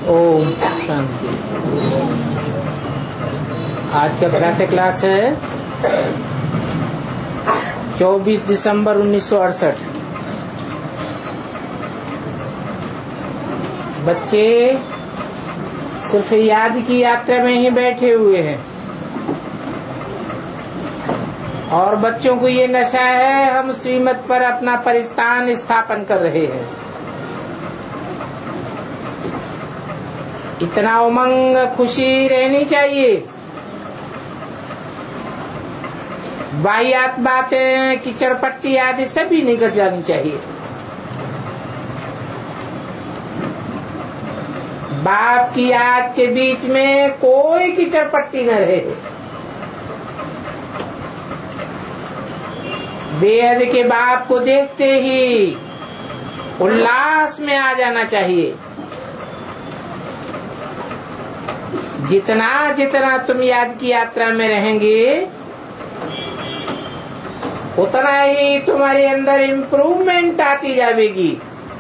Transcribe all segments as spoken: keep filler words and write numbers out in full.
ओम शांति। आज का karate class है चौबीस दिसंबर उन्नीस सौ अड़सठ। बच्चे सिर्फ याद की यात्रा में ही बैठे हुए हैं और बच्चों को ये नशा है हम श्रीमत पर अपना परिस्थान स्थापन कर रहे हैं। इतना उमंग खुशी रहनी चाहिए। वाहियात बातें कीचड़ पट्टी आदि सभी निकल जानी चाहिए। बाप की याद के बीच में कोई कीचड़ पट्टी न रहे। बेहद के बाप को देखते ही उल्लास में आ जाना चाहिए। जितना जितना तुम याद की यात्रा में रहेंगे उतना ही तुम्हारे अंदर इम्प्रूवमेंट आती जाएगी।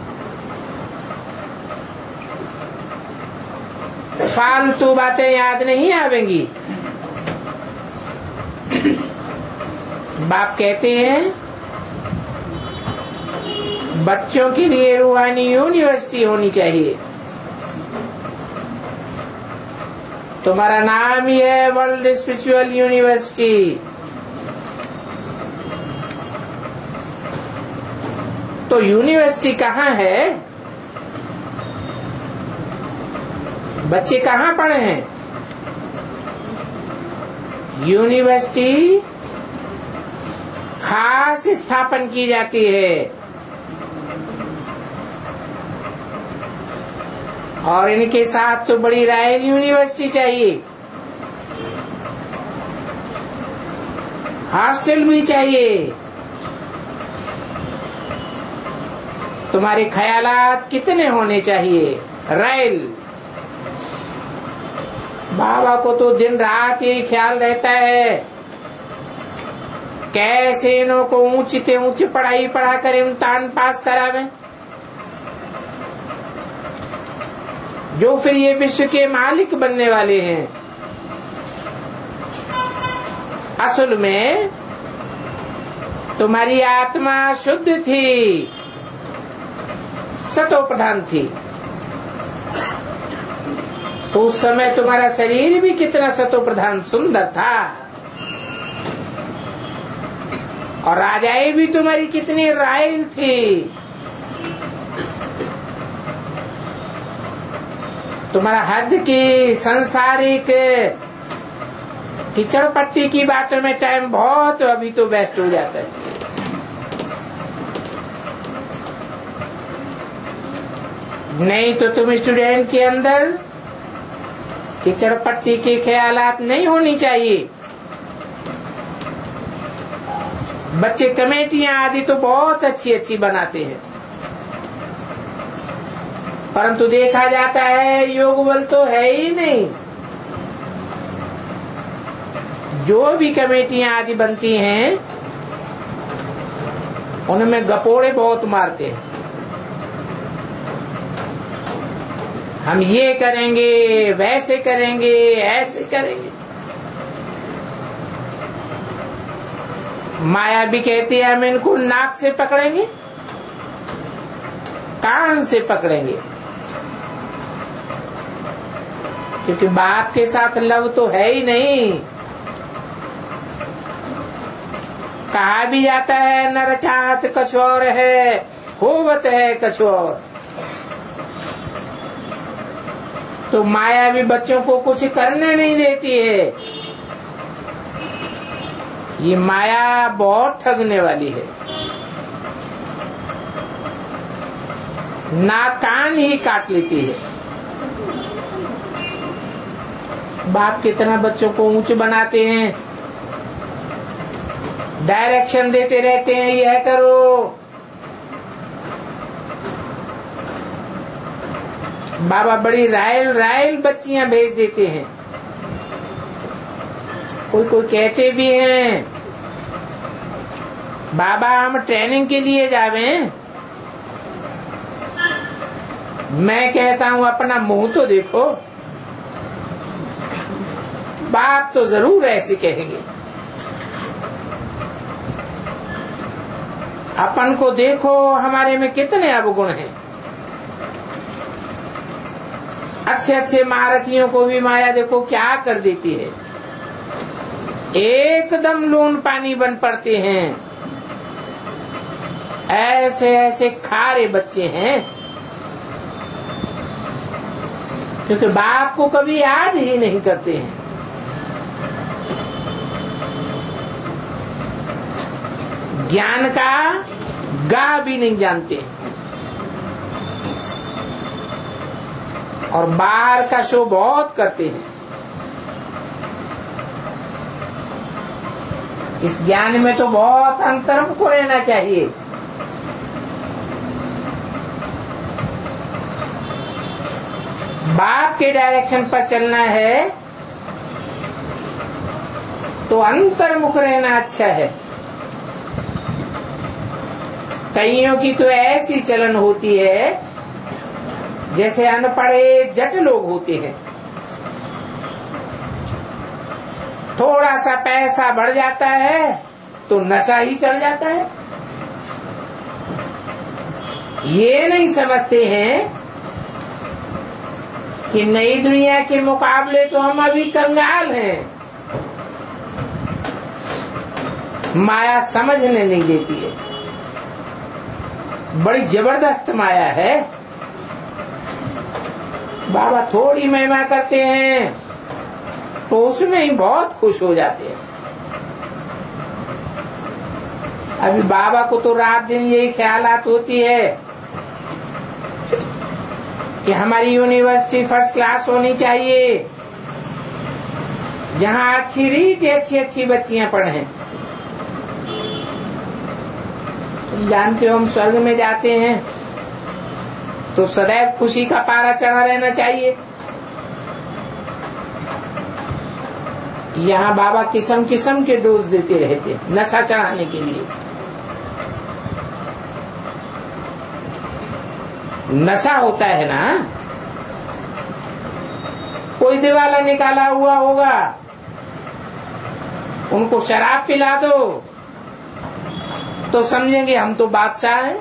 फालतू बातें याद नहीं आवेंगी। बाप कहते हैं बच्चों के लिए रूहानी यूनिवर्सिटी होनी चाहिए। तुम्हारा नाम ही है वर्ल्ड स्पिरिचुअल यूनिवर्सिटी। तो यूनिवर्सिटी कहाँ है? बच्चे कहाँ पढ़े हैं? यूनिवर्सिटी खास स्थापन की जाती है और इनके साथ तो बड़ी रॉयल यूनिवर्सिटी चाहिए। हॉस्टल भी चाहिए। तुम्हारे ख्यालात कितने होने चाहिए? रॉयल। बाबा को तो दिन रात ही ख्याल रहता है कैसे इन्हों को ऊंची ते ऊंची पढ़ाई पढ़ा कर इम्तिहान पास करावे, जो फिर ये विश्व के मालिक बनने वाले हैं। असल में तुम्हारी आत्मा शुद्ध थी, सतो प्रधान थी। तो उस समय तुम्हारा शरीर भी कितना सतो प्रधान सुंदर था और राजाएं भी तुम्हारी कितनी रॉयल थी। तुम्हारा हद की संसारिक कीचड़ पट्टी की बातों में टाइम बहुत अभी तो वेस्ट हो जाता है। नहीं तो तुम स्टूडेंट के अंदर कीचड़ पट्टी के ख्यालात नहीं होनी चाहिए। बच्चे कमेटियां आदि तो बहुत अच्छी अच्छी बनाते हैं, परंतु देखा जाता है योग बल तो है ही नहीं। जो भी कमेटियां आदि बनती हैं उनमें गपोड़े बहुत मारते हैं। हम ये करेंगे, वैसे करेंगे, ऐसे करेंगे। माया भी कहती है हम इनको नाक से पकड़ेंगे, कान से पकड़ेंगे, क्योंकि बाप के साथ लव तो है ही नहीं। कहा भी जाता है न रचात कछ और है, होवत है कछ और। तो माया भी बच्चों को कुछ करने नहीं देती है। ये माया बहुत ठगने वाली है। नाक कान ही काट लेती है। बाप कितना बच्चों को ऊंच बनाते हैं, डायरेक्शन देते रहते हैं, यह करो। बाबा बड़ी रायल रायल बच्चियां भेज देते हैं। कोई कोई कहते भी हैं बाबा हम ट्रेनिंग के लिए जावे, मैं कहता हूं अपना मुंह तो देखो। बाप तो जरूर ऐसे कहेंगे। अपन को देखो हमारे में कितने अवगुण हैं। अच्छे अच्छे महारथियों को भी माया देखो क्या कर देती है, एकदम लून पानी बन पड़ते हैं। ऐसे ऐसे खारे बच्चे हैं क्योंकि बाप को कभी याद ही नहीं करते हैं। ज्ञान का गा भी नहीं जानते और बाहर का शो बहुत करते हैं। इस ज्ञान में तो बहुत अंतर्मुख रहना चाहिए। बाप के डायरेक्शन पर चलना है तो अंतर्मुख रहना अच्छा है। कईयों की तो ऐसी चलन होती है जैसे अनपढ़े जट लोग होते हैं। थोड़ा सा पैसा बढ़ जाता है तो नशा ही चढ़ जाता है। ये नहीं समझते हैं कि नई दुनिया के मुकाबले तो हम अभी कंगाल हैं। माया समझने नहीं देती है। बड़ी जबरदस्त माया है। बाबा थोड़ी महिमा करते हैं तो उसमें ही बहुत खुश हो जाते हैं। अभी बाबा को तो रात दिन यही ख्यालात होती है कि हमारी यूनिवर्सिटी फर्स्ट क्लास होनी चाहिए, जहाँ अच्छी रीति अच्छी अच्छी बच्चियां पढ़ें। तुम जानते हो हम स्वर्ग में जाते हैं तो सदैव खुशी का पारा चढ़ा रहना चाहिए। यहाँ बाबा किस्म किस्म के डोज देते रहते हैं नशा चढ़ाने के लिए। नशा होता है ना, कोई दिवाला निकाला हुआ होगा, उनको शराब पिला दो तो समझेंगे हम तो बादशाह हैं।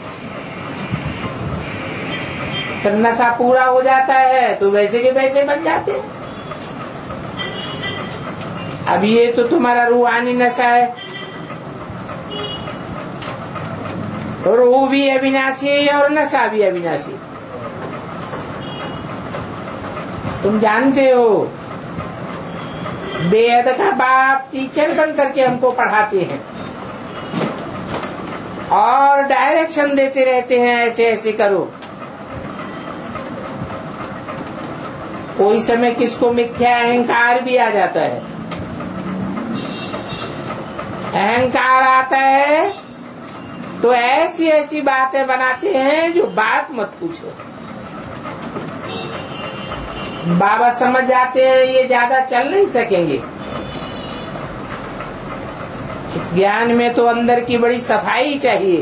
फिर नशा पूरा हो जाता है तो वैसे के वैसे बन जाते हैं। अब ये तो तुम्हारा रूहानी नशा है। रूह भी अविनाशी है और नशा भी अविनाशी। तुम जानते हो बेहद का बाप टीचर बन करके हमको पढ़ाते हैं और डायरेक्शन देते रहते हैं, ऐसे ऐसे करो। कोई समय किसको मिथ्या अहंकार भी आ जाता है। अहंकार आता है तो ऐसी ऐसी बातें बनाते हैं जो बात मत पूछो। बाबा समझ जाते हैं ये ज्यादा चल नहीं सकेंगे। इस ज्ञान में तो अंदर की बड़ी सफाई चाहिए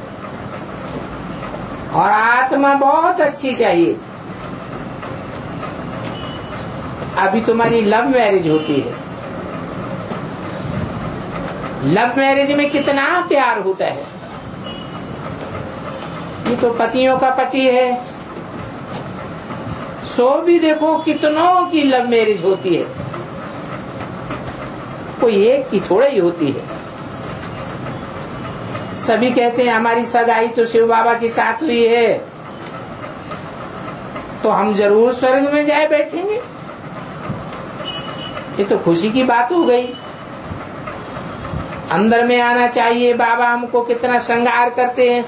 और आत्मा बहुत अच्छी चाहिए। अभी तुम्हारी लव मैरिज होती है। लव मैरिज में कितना प्यार होता है। ये तो पतियों का पति है। सो भी देखो कितनों की लव मैरिज होती है, कोई एक की थोड़ा ही होती है। सभी कहते हैं हमारी सगाई तो शिव बाबा के साथ हुई है तो हम जरूर स्वर्ग में जाए बैठेंगे। ये तो खुशी की बात हो गई। अंदर में आना चाहिए। बाबा हमको कितना श्रृंगार करते हैं।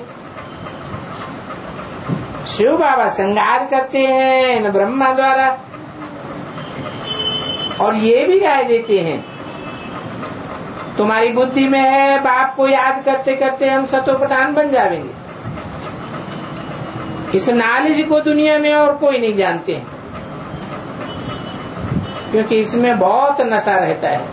शिव बाबा श्रृंगार करते हैं न ब्रह्मा द्वारा, और ये भी राय देते हैं तुम्हारी बुद्धि में है, बाप को याद करते करते हम सतोप्रधान बन जाएंगे। इस नॉलेज को दुनिया में और कोई नहीं जानते हैं क्योंकि इसमें बहुत नशा रहता है।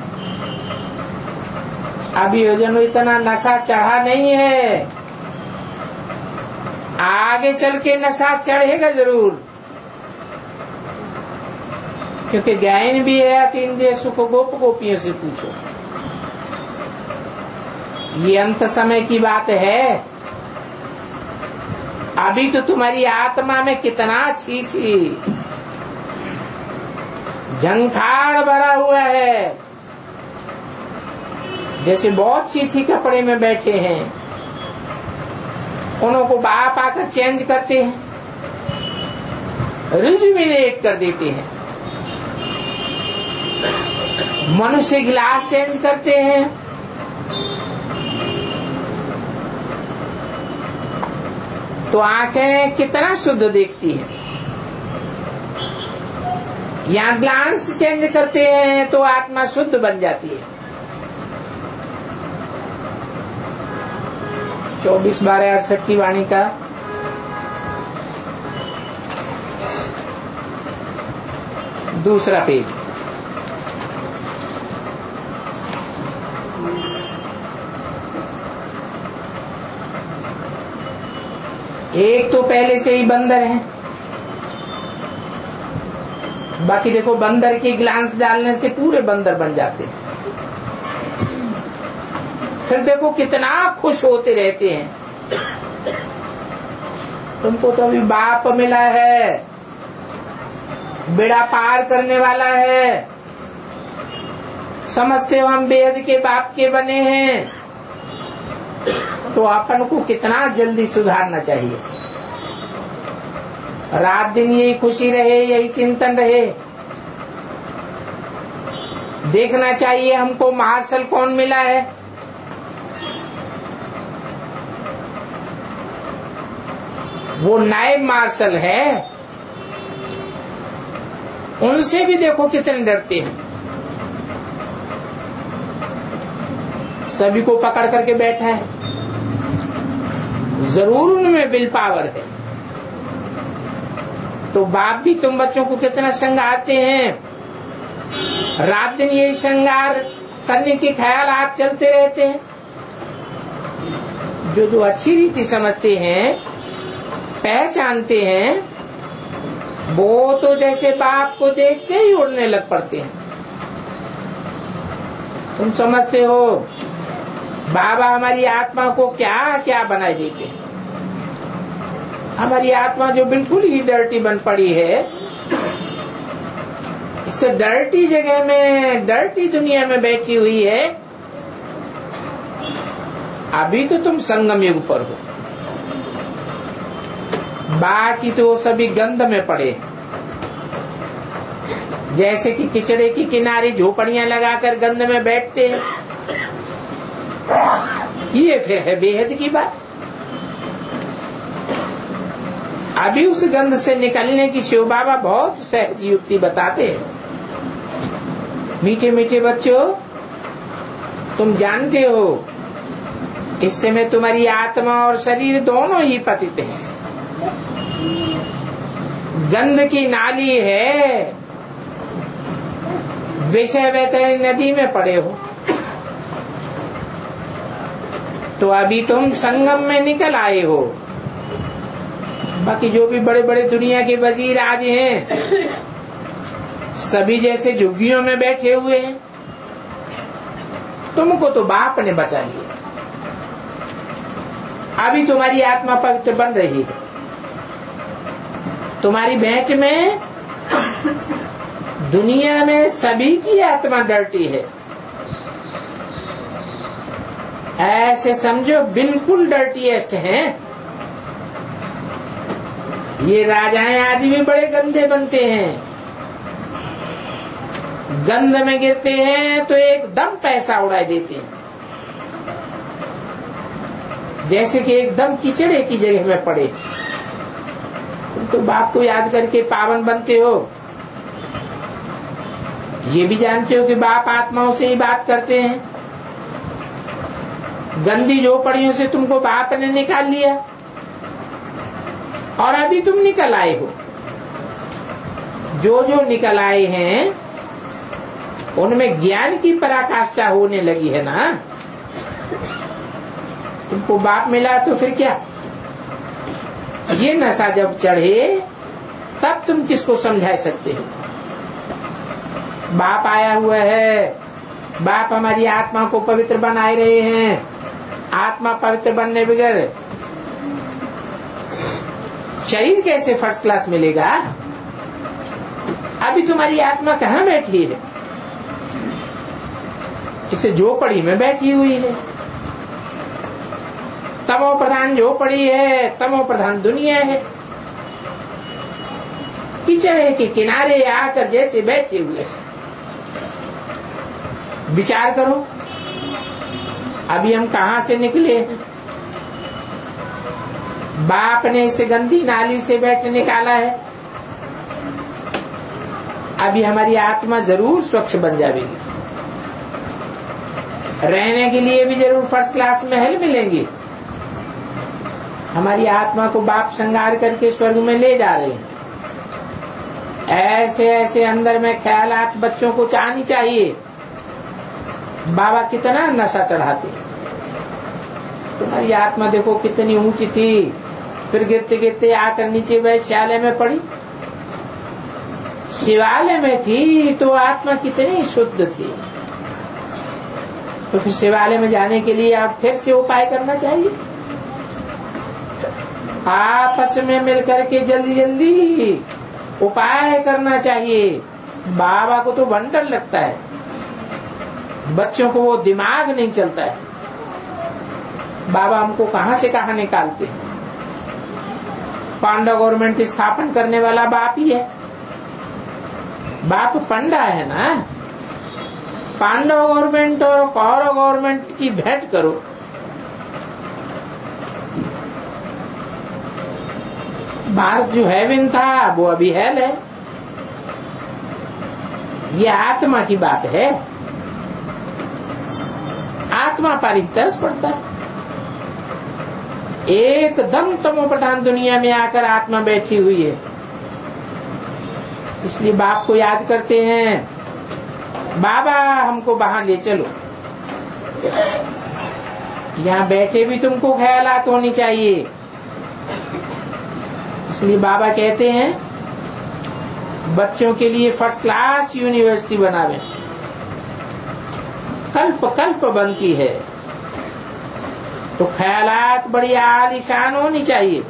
अभी योजन इतना नशा चढ़ा नहीं है। आगे चल के नशा चढ़ेगा जरूर, क्योंकि ज्ञान भी है अतीन्द्रिय सुख गोप गोपियों से पूछो। ये अंत समय की बात है। अभी तो तुम्हारी आत्मा में कितना छी छी झंखाड़ भरा हुआ है, जैसे बहुत छी छी कपड़े में बैठे हैं। उन्हों को बाप आकर चेंज करते हैं, रिजुविनेट कर देते हैं। मनुष्य गिलास चेंज करते हैं, तो आंखें कितना शुद्ध देखती हैं। यहाँ ग्लांस चेंज करते हैं तो आत्मा शुद्ध बन जाती है। चौबीस बारह अड़सठ की वाणी का दूसरा पेज। एक तो पहले से ही बंदर है, बाकी देखो बंदर के ग्लांस डालने से पूरे बंदर बन जाते हैं। फिर देखो कितना खुश होते रहते हैं। तुमको तो अभी बाप मिला है, बेड़ा पार करने वाला है, समझते हो हम बेहद के बाप के बने हैं, तो अपन को कितना जल्दी सुधारना चाहिए। रात दिन यही खुशी रहे, यही चिंतन रहे। देखना चाहिए हमको मार्शल कौन मिला है। वो नायब मार्शल है, उनसे भी देखो कितने डरते हैं। सभी को पकड़ करके बैठा है, जरूर उनमें विल पावर है। तो बाप भी तुम बच्चों को कितना संगारते हैं। रात दिन यही श्रृंगार करने के ख्याल आप चलते रहते हैं। जो जो अच्छी रीति समझते हैं, पहचानते हैं, वो तो जैसे बाप को देखते ही उड़ने लग पड़ते हैं। तुम समझते हो बाबा हमारी आत्मा को क्या क्या बनाए देते हैं। हमारी आत्मा जो बिल्कुल ही डर्टी बन पड़ी है, इससे डर्टी जगह में, डर्टी दुनिया में बैठी हुई है। अभी तो तुम संगम युग पर हो, बाकी तो सभी गंध में पड़े। जैसे कि किचड़े की किनारे झोपड़ियां लगाकर गंध में बैठते हैं, ये फिर है बेहद की बात। अभी उस गंध से निकलने की शिव बाबा बहुत सहज युक्ति बताते हैं। मीठे मीठे बच्चों, तुम जानते हो इस समय तुम्हारी आत्मा और शरीर दोनों ही पतित हैं। गंध की नाली है, विषय वैतरणी नदी में पड़े हो। तो अभी तुम संगम में निकल आए हो। बाकी जो भी बड़े बड़े दुनिया के वजीर आज हैं, सभी जैसे झुग्गियों में बैठे हुए हैं। तुमको तो बाप ने बचा लिया। अभी तुम्हारी आत्मा पवित्र बन रही है। तुम्हारी भेंट में दुनिया में सभी की आत्मा डर्टी है। ऐसे समझो बिल्कुल डर्टीएस्ट हैं। ये राजाएं आज भी बड़े गंदे बनते हैं। गंध में गिरते हैं तो एकदम पैसा उड़ा देते हैं, जैसे कि एकदम किचड़े की जगह में पड़े। तुम तो बाप को याद करके पावन बनते हो। ये भी जानते हो कि बाप आत्माओं से ही बात करते हैं। गंदी झोपड़ियों से तुमको बाप ने निकाल लिया और अभी तुम निकल आए हो। जो जो निकल आए हैं उनमें ज्ञान की पराकाष्ठा होने लगी है ना। तुमको बाप मिला तो फिर क्या, ये नशा जब चढ़े तब तुम किसको समझा सकते हो? बाप आया हुआ है, बाप हमारी आत्मा को पवित्र बनाए रहे हैं। आत्मा पवित्र बनने बगैर शरीर कैसे फर्स्ट क्लास मिलेगा? अभी तुम्हारी आत्मा कहाँ बैठी है? इसे झोपड़ी में बैठी हुई है। तमो प्रधान झोपड़ी है, तमो प्रधान दुनिया है। पिछड़े के किनारे आकर जैसे बैठे हुए। विचार करो, अभी हम कहां से निकले हैं? बाप ने इसे गंदी नाली से बैठ निकाला है। अभी हमारी आत्मा जरूर स्वच्छ बन जाएगी। रहने के लिए भी जरूर फर्स्ट क्लास महल मिलेंगे। हमारी आत्मा को बाप श्रृंगार करके स्वर्ग में ले जा रहे हैं। ऐसे ऐसे अंदर में ख्यालात बच्चों को चाहनी चाहिए। बाबा कितना नशा चढ़ाते। तुम्हारी आत्मा देखो कितनी ऊंची थी, फिर गिरते गिरते आकर नीचे वैश्यालय में पड़ी। शिवालय में थी तो आत्मा कितनी शुद्ध थी। तो फिर शिवालय में जाने के लिए आप फिर से उपाय करना चाहिए। आपस में मिलकर के जल्दी जल्दी उपाय करना चाहिए। बाबा को तो वंडर लगता है, बच्चों को वो दिमाग नहीं चलता है। बाबा हमको कहां से कहां निकालते हैं। पांडव गवर्नमेंट स्थापन करने वाला बाप ही है। बाप पंडा है ना। पांडव गवर्नमेंट और कौरव गवर्नमेंट की भेंट करो। भारत जो हेवन था वो अभी हेल है। ये आत्मा की बात है। आत्मा पर ही तरस पड़ता है। एकदम तमो प्रधान दुनिया में आकर आत्मा बैठी हुई है। इसलिए बाप को याद करते हैं, बाबा हमको बाहर ले चलो। यहाँ बैठे भी तुमको ख्यालात होनी चाहिए। इसलिए बाबा कहते हैं बच्चों के लिए फर्स्ट क्लास यूनिवर्सिटी बनावे। कल्प कल्प बनती है तो ख्यालात बड़ी आलीशान होनी चाहिए।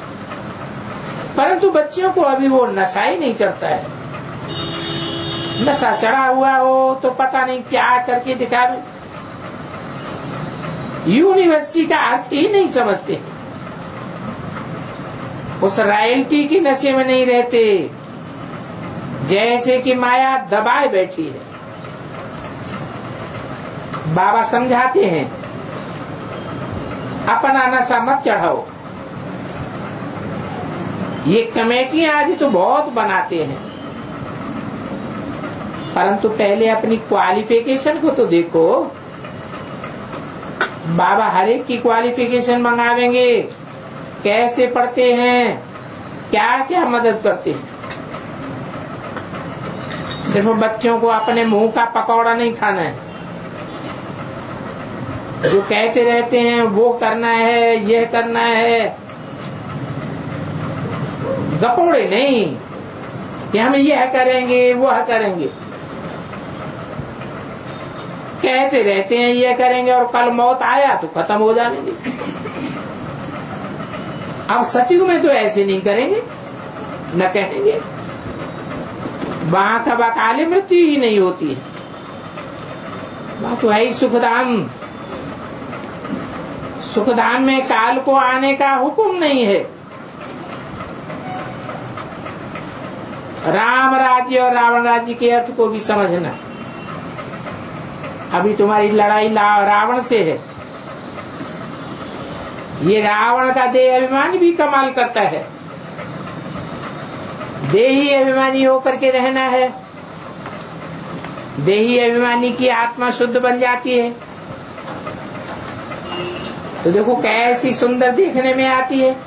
परंतु बच्चों को अभी वो नशा ही नहीं चढ़ता है। नशा चढ़ा हुआ हो तो पता नहीं क्या करके दिखावे। यूनिवर्सिटी का अर्थ ही नहीं समझते। उस रॉयल्टी की नशे में नहीं रहते, जैसे कि माया दबाए बैठी है। बाबा समझाते हैं अपना नशा मत चढ़ाओ। ये कमेटियां आज तो बहुत बनाते हैं, परंतु पहले अपनी क्वालिफिकेशन को तो देखो। बाबा हर एक की क्वालिफिकेशन मंगावेंगे, कैसे पढ़ते हैं, क्या क्या मदद करते हैं। सिर्फ बच्चों को अपने मुंह का पकौड़ा नहीं खाना है। जो कहते रहते हैं वो करना है, यह करना है, गपोड़े नहीं कि हम यह करेंगे वह करेंगे। कहते रहते हैं यह करेंगे और कल मौत आया तो खत्म हो जाएंगे। अब सतयुग में तो ऐसे नहीं करेंगे, न कहेंगे। वहां का अकाले मृत्यु ही नहीं होती है। वहां तो है ही सुखधाम। सुखधाम में काल को आने का हुक्म नहीं है। राम राज्य और रावण राज्य के अर्थ को भी समझना। अभी तुम्हारी लड़ाई रावण से है। ये रावण का देह अभिमानी भी कमाल करता है। देही अभिमानी होकर के रहना है। देही अभिमानी की आत्मा शुद्ध बन जाती है तो देखो कैसी सुंदर देखने में आती है।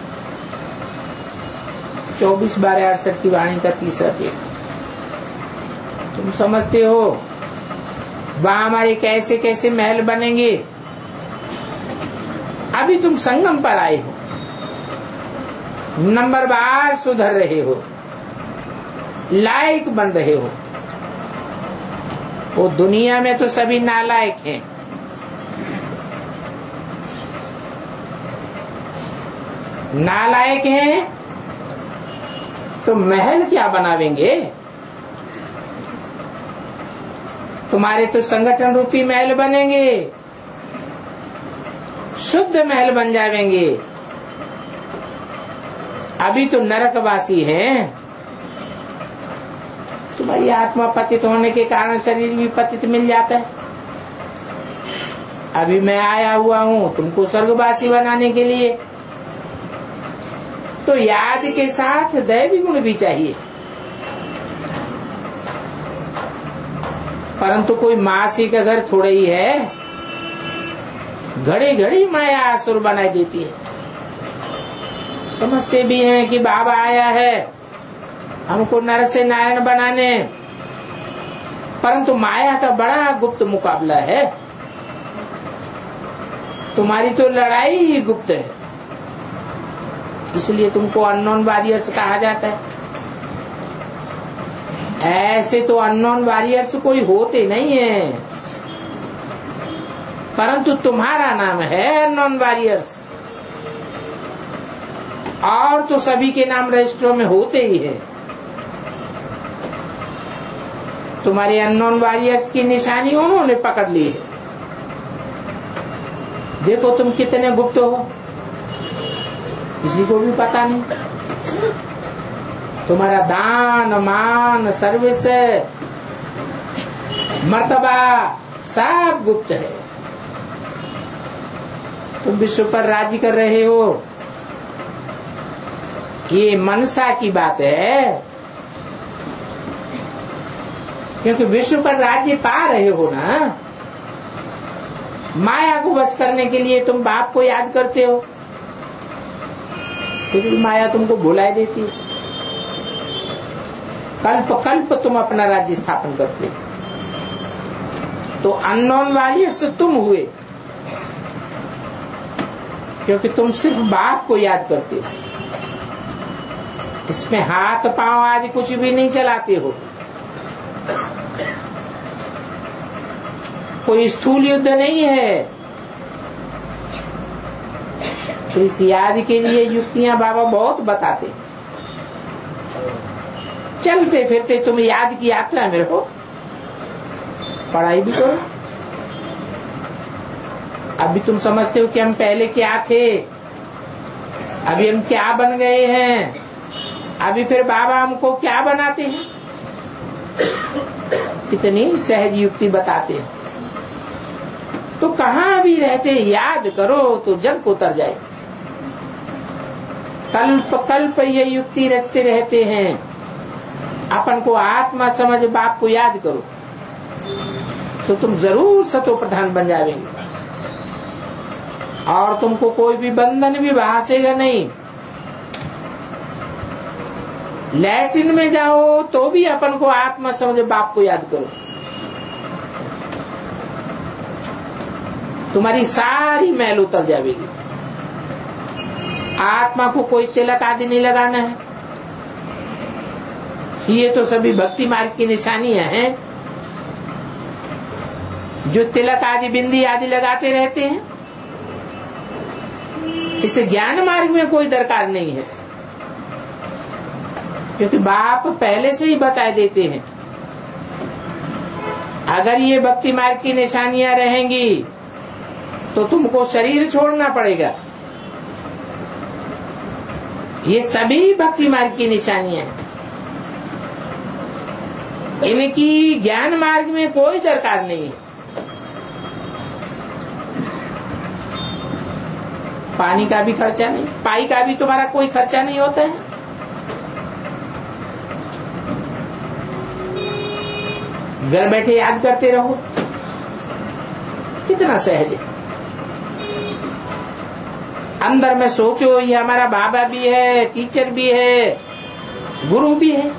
चौबीस बारह अड़सठ की वाणी का तीसरा पेज। तुम समझते हो वहां हमारे कैसे कैसे महल बनेंगे। अभी तुम संगम पर आए हो। नंबर बार सुधर रहे हो, लायक बन रहे हो। वो दुनिया में तो सभी नालायक हैं, नालायक हैं तो महल क्या बनावेंगे? तुम्हारे तो संगठन रूपी महल बनेंगे, शुद्ध महल बन जाएंगे। अभी तो नरकवासी हैं। तुम्हारी आत्मा पतित होने के कारण शरीर भी पतित मिल जाता है। अभी मैं आया हुआ हूं तुमको स्वर्गवासी बनाने के लिए, तो याद के साथ दैवी गुण भी चाहिए। परंतु कोई मासी का घर थोड़ा ही है, घड़ी घड़ी माया आसुर बनाई देती है। समझते भी हैं कि बाबा आया है हमको नर से नारायण बनाने, परंतु माया का बड़ा गुप्त मुकाबला है। तुम्हारी तो लड़ाई ही गुप्त है, इसलिए तुमको अननोन वॉरियर्स कहा जाता है। ऐसे तो अननोन वॉरियर्स कोई होते नहीं है, परंतु तुम्हारा नाम है अननोन वॉरियर्स। और तो सभी के नाम रजिस्टरों में होते ही है। तुम्हारे अननोन वॉरियर्स की निशानी उन्होंने पकड़ ली है। देखो तुम कितने गुप्त हो, किसी को भी पता नहीं। तुम्हारा दान मान सर्विस मर्तबा सब गुप्त है। तुम विश्व पर राज्य कर रहे हो, ये मनसा की बात है, क्योंकि विश्व पर राज्य पा रहे हो ना। माया को वश करने के लिए तुम बाप को याद करते हो, फिर भी माया तुमको भुला देती है। कल्प कल्प तुम अपना राज्य स्थापन करते हो। तो अननोन वॉरियर्स तुम हुए, क्योंकि तुम सिर्फ बाप को याद करते हो। इसमें हाथ पांव आदि कुछ भी नहीं चलाते हो। कोई स्थूल युद्ध नहीं है। तो इस याद के लिए युक्तियां बाबा बहुत बताते। चलते फिरते तुम याद की यात्रा में रहो, पढ़ाई भी करो। अभी तुम समझते हो कि हम पहले क्या थे, अभी हम क्या बन गए हैं, अभी फिर बाबा हमको क्या बनाते हैं। कितनी सहज युक्ति बताते हैं। तो कहाँ भी रहते याद करो तो जग उतर जाए। कल्प कल्प ये युक्ति रचते रहते हैं। अपन को आत्मा समझ बाप को याद करो तो तुम जरूर सतो प्रधान बन जाएंगे, और तुमको कोई भी बंधन भी भासेगा नहीं। लैट्रिन में जाओ तो भी अपन को आत्मा समझ बाप को याद करो। तुम्हारी सारी मैल उतर जाएगी। आत्मा को कोई तिलक आदि नहीं लगाना है। ये तो सभी भक्ति मार्ग की निशानियां हैं। जो तिलक आदि बिंदी आदि लगाते रहते हैं, इसे ज्ञान मार्ग में कोई दरकार नहीं है, क्योंकि बाप पहले से ही बता देते हैं अगर ये भक्ति मार्ग की निशानियां रहेंगी तो तुमको शरीर छोड़ना पड़ेगा। ये सभी भक्ति मार्ग की निशानियां हैं। इनकी ज्ञान मार्ग में कोई दरकार नहीं है। पानी का भी खर्चा नहीं, पाई का भी तुम्हारा कोई खर्चा नहीं होता है। घर बैठे याद करते रहो, कितना सहज है। अंदर में सोचो ये हमारा बाबा भी है, टीचर भी है, गुरु भी है।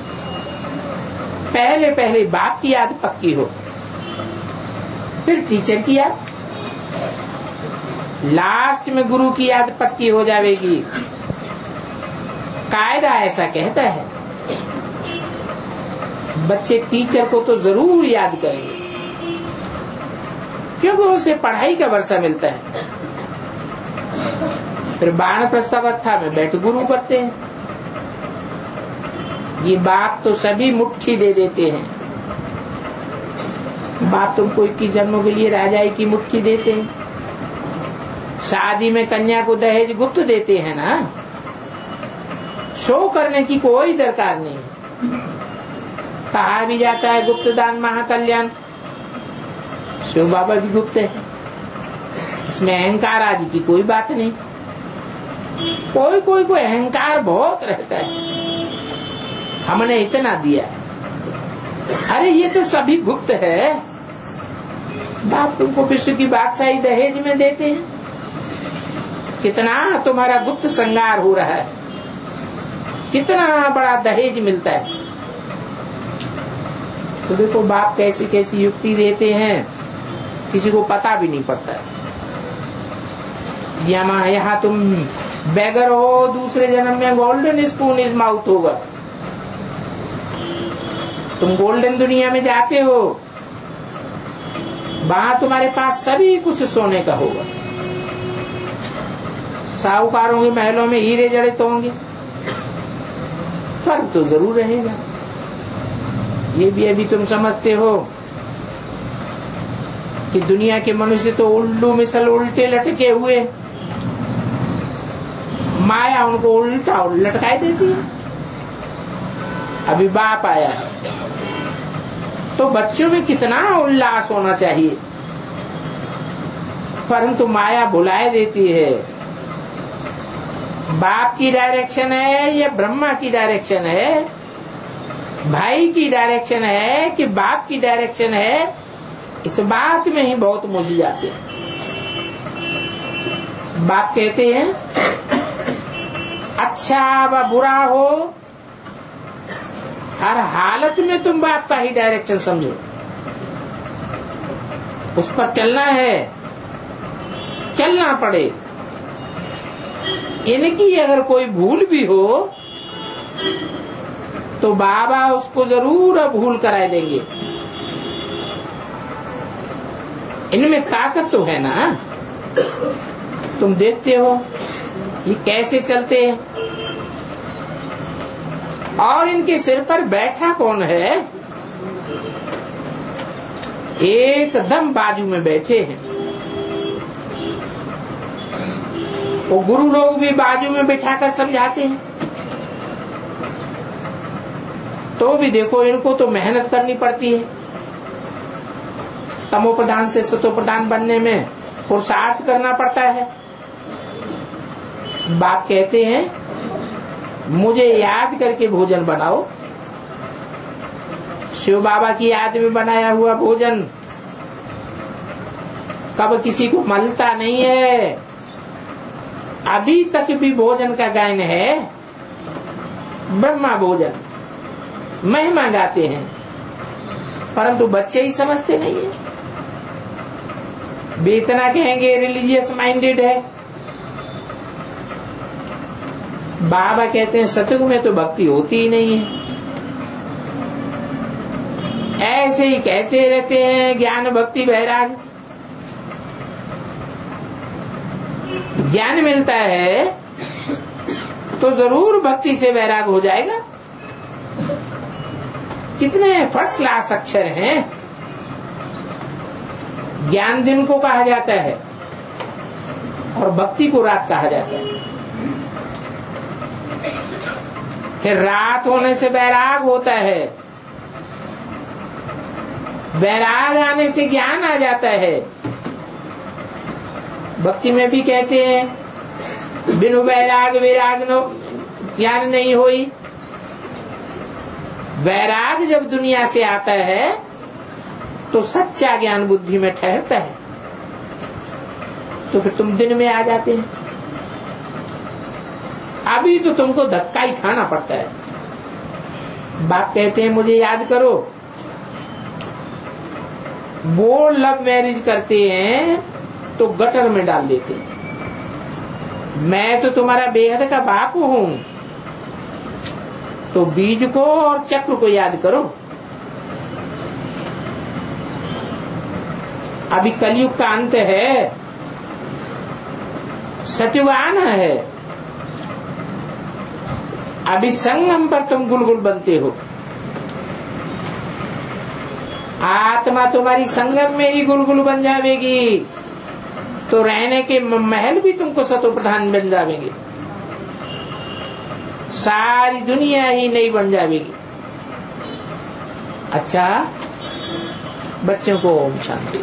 पहले पहले बाप की याद पक्की हो, फिर टीचर की याद, लास्ट में गुरु की याद पक्की हो जाएगी। कायदा ऐसा कहता है। बच्चे टीचर को तो जरूर याद करेंगे, क्योंकि उसे पढ़ाई का वर्षा मिलता है। फिर बाण प्रस्थावस्था में बैठ गुरु करते हैं। ये बाप तो सभी मुट्ठी दे देते हैं। बाप तुमको इक्कीस जन्मों के लिए राजाई की मुट्ठी देते हैं। शादी में कन्या को दहेज गुप्त देते हैं ना, शो करने की कोई दरकार नहीं। कहा भी जाता है गुप्त दान महाकल्याण, शिव बाबा भी गुप्त है, इसमें अहंकार आदि की कोई बात नहीं। कोई कोई को अहंकार बहुत रहता है, हमने इतना दिया, अरे ये तो सभी गुप्त है। बाप तुमको विश्व की बादशाही दहेज में देते हैं, कितना तुम्हारा गुप्त श्रृंगार हो रहा है, कितना बड़ा दहेज मिलता है। तो देखो बाप कैसी कैसी युक्ति देते हैं, किसी को पता भी नहीं पड़ता है। यहाँ यहाँ तुम बेगर हो, दूसरे जन्म में गोल्डन स्पून इज माउथ होगा। तुम गोल्डन दुनिया में जाते हो, वहां तुम्हारे पास सभी कुछ सोने का होगा। साहूकारों के महलों में हीरे जड़ित होंगे, फर्क तो जरूर रहेगा। ये भी अभी तुम समझते हो कि दुनिया के मनुष्य तो उल्लू मिसल उल्टे लटके हुए, माया उनको उल्टा लटकाए देती है। अभी बाप आया है तो बच्चों में कितना उल्लास होना चाहिए, परंतु माया भुलाए देती है। बाप की डायरेक्शन है या ब्रह्मा की डायरेक्शन है, भाई की डायरेक्शन है कि बाप की डायरेक्शन है, इस बात में ही बहुत मुझ जाते हैं। बाप कहते हैं अच्छा व बुरा हो, हर हालत में तुम बाप का ही डायरेक्शन समझो, उस पर चलना है, चलना पड़े। इनकी अगर कोई भूल भी हो तो बाबा उसको जरूर भूल कराए देंगे। इनमें ताकत तो है ना, तुम देखते हो ये कैसे चलते हैं, और इनके सिर पर बैठा कौन है, एकदम बाजू में बैठे हैं। वो गुरु लोग भी बाजू में बैठाकर समझाते हैं, तो भी देखो इनको तो मेहनत करनी पड़ती है। तमो प्रधान से सतो प्रधान बनने में पुरुषार्थ करना पड़ता है। बाप कहते हैं मुझे याद करके भोजन बनाओ। शिव बाबा की याद में बनाया हुआ भोजन कब किसी को मिलता नहीं है। अभी तक भी भोजन का गायन है, ब्रह्मा भोजन महिमा गाते हैं, परंतु बच्चे ही समझते नहीं है। वे इतना कहेंगे रिलीजियस माइंडेड है। बाबा कहते हैं सतयुग में तो भक्ति होती ही नहीं है, ऐसे ही कहते रहते हैं ज्ञान भक्ति वैराग। ज्ञान मिलता है तो जरूर भक्ति से वैराग हो जाएगा। कितने फर्स्ट क्लास अक्षर हैं। ज्ञान दिन को कहा जाता है और भक्ति को रात कहा जाता है। फिर रात होने से वैराग होता है, वैराग आने से ज्ञान आ जाता है। भक्ति में भी कहते हैं बिनु वैराग वैराग नो ज्ञान नहीं होई। वैराग जब दुनिया से आता है तो सच्चा ज्ञान बुद्धि में ठहरता है, तो फिर तुम दिन में आ जाते हैं। अभी तो तुमको धक्का ही खाना पड़ता है। बाप कहते हैं मुझे याद करो। वो लव मैरिज करते हैं तो गटर में डाल देते हैं। मैं तो तुम्हारा बेहद का बाप हूं, तो बीज को और चक्र को याद करो। अभी कलयुग का अंत है, सतयुग आना है। अभी संगम पर तुम गुलगुल बनते हो। आत्मा तुम्हारी संगम में ही गुलगुल बन जाएगी, तो रहने के महल भी तुमको सतो प्रधान बन जाएंगे, सारी दुनिया ही नहीं बन जाएगी। अच्छा, बच्चों को ओम शांति।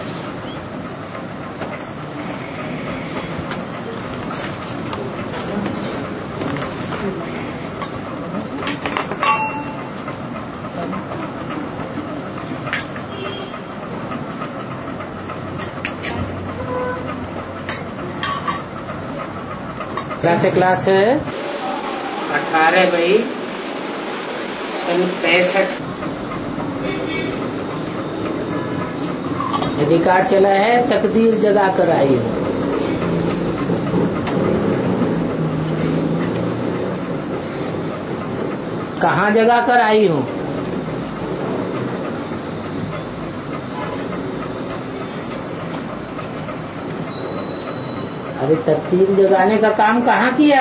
प्रातः क्लास है अठारह मई सन पैंसठ। अधिकार चला है तकदीर जगा कर आई हूँ। कहाँ जगा कर आई हूँ? अरे तकदीर जगाने का काम कहाँ किया?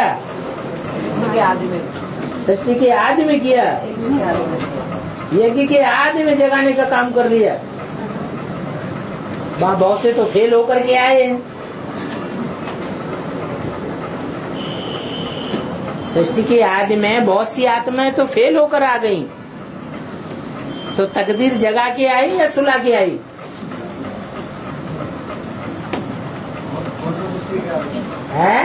सृष्टि के आदि में किया, यज्ञ के आदि में जगाने का काम कर लिया। वहाँ बहुत से तो फेल होकर के आए हैं। सृष्टि के आदि में बहुत सी आत्माएं तो फेल होकर आ गई, तो तकदीर जगा के आई या सुला के आई? है?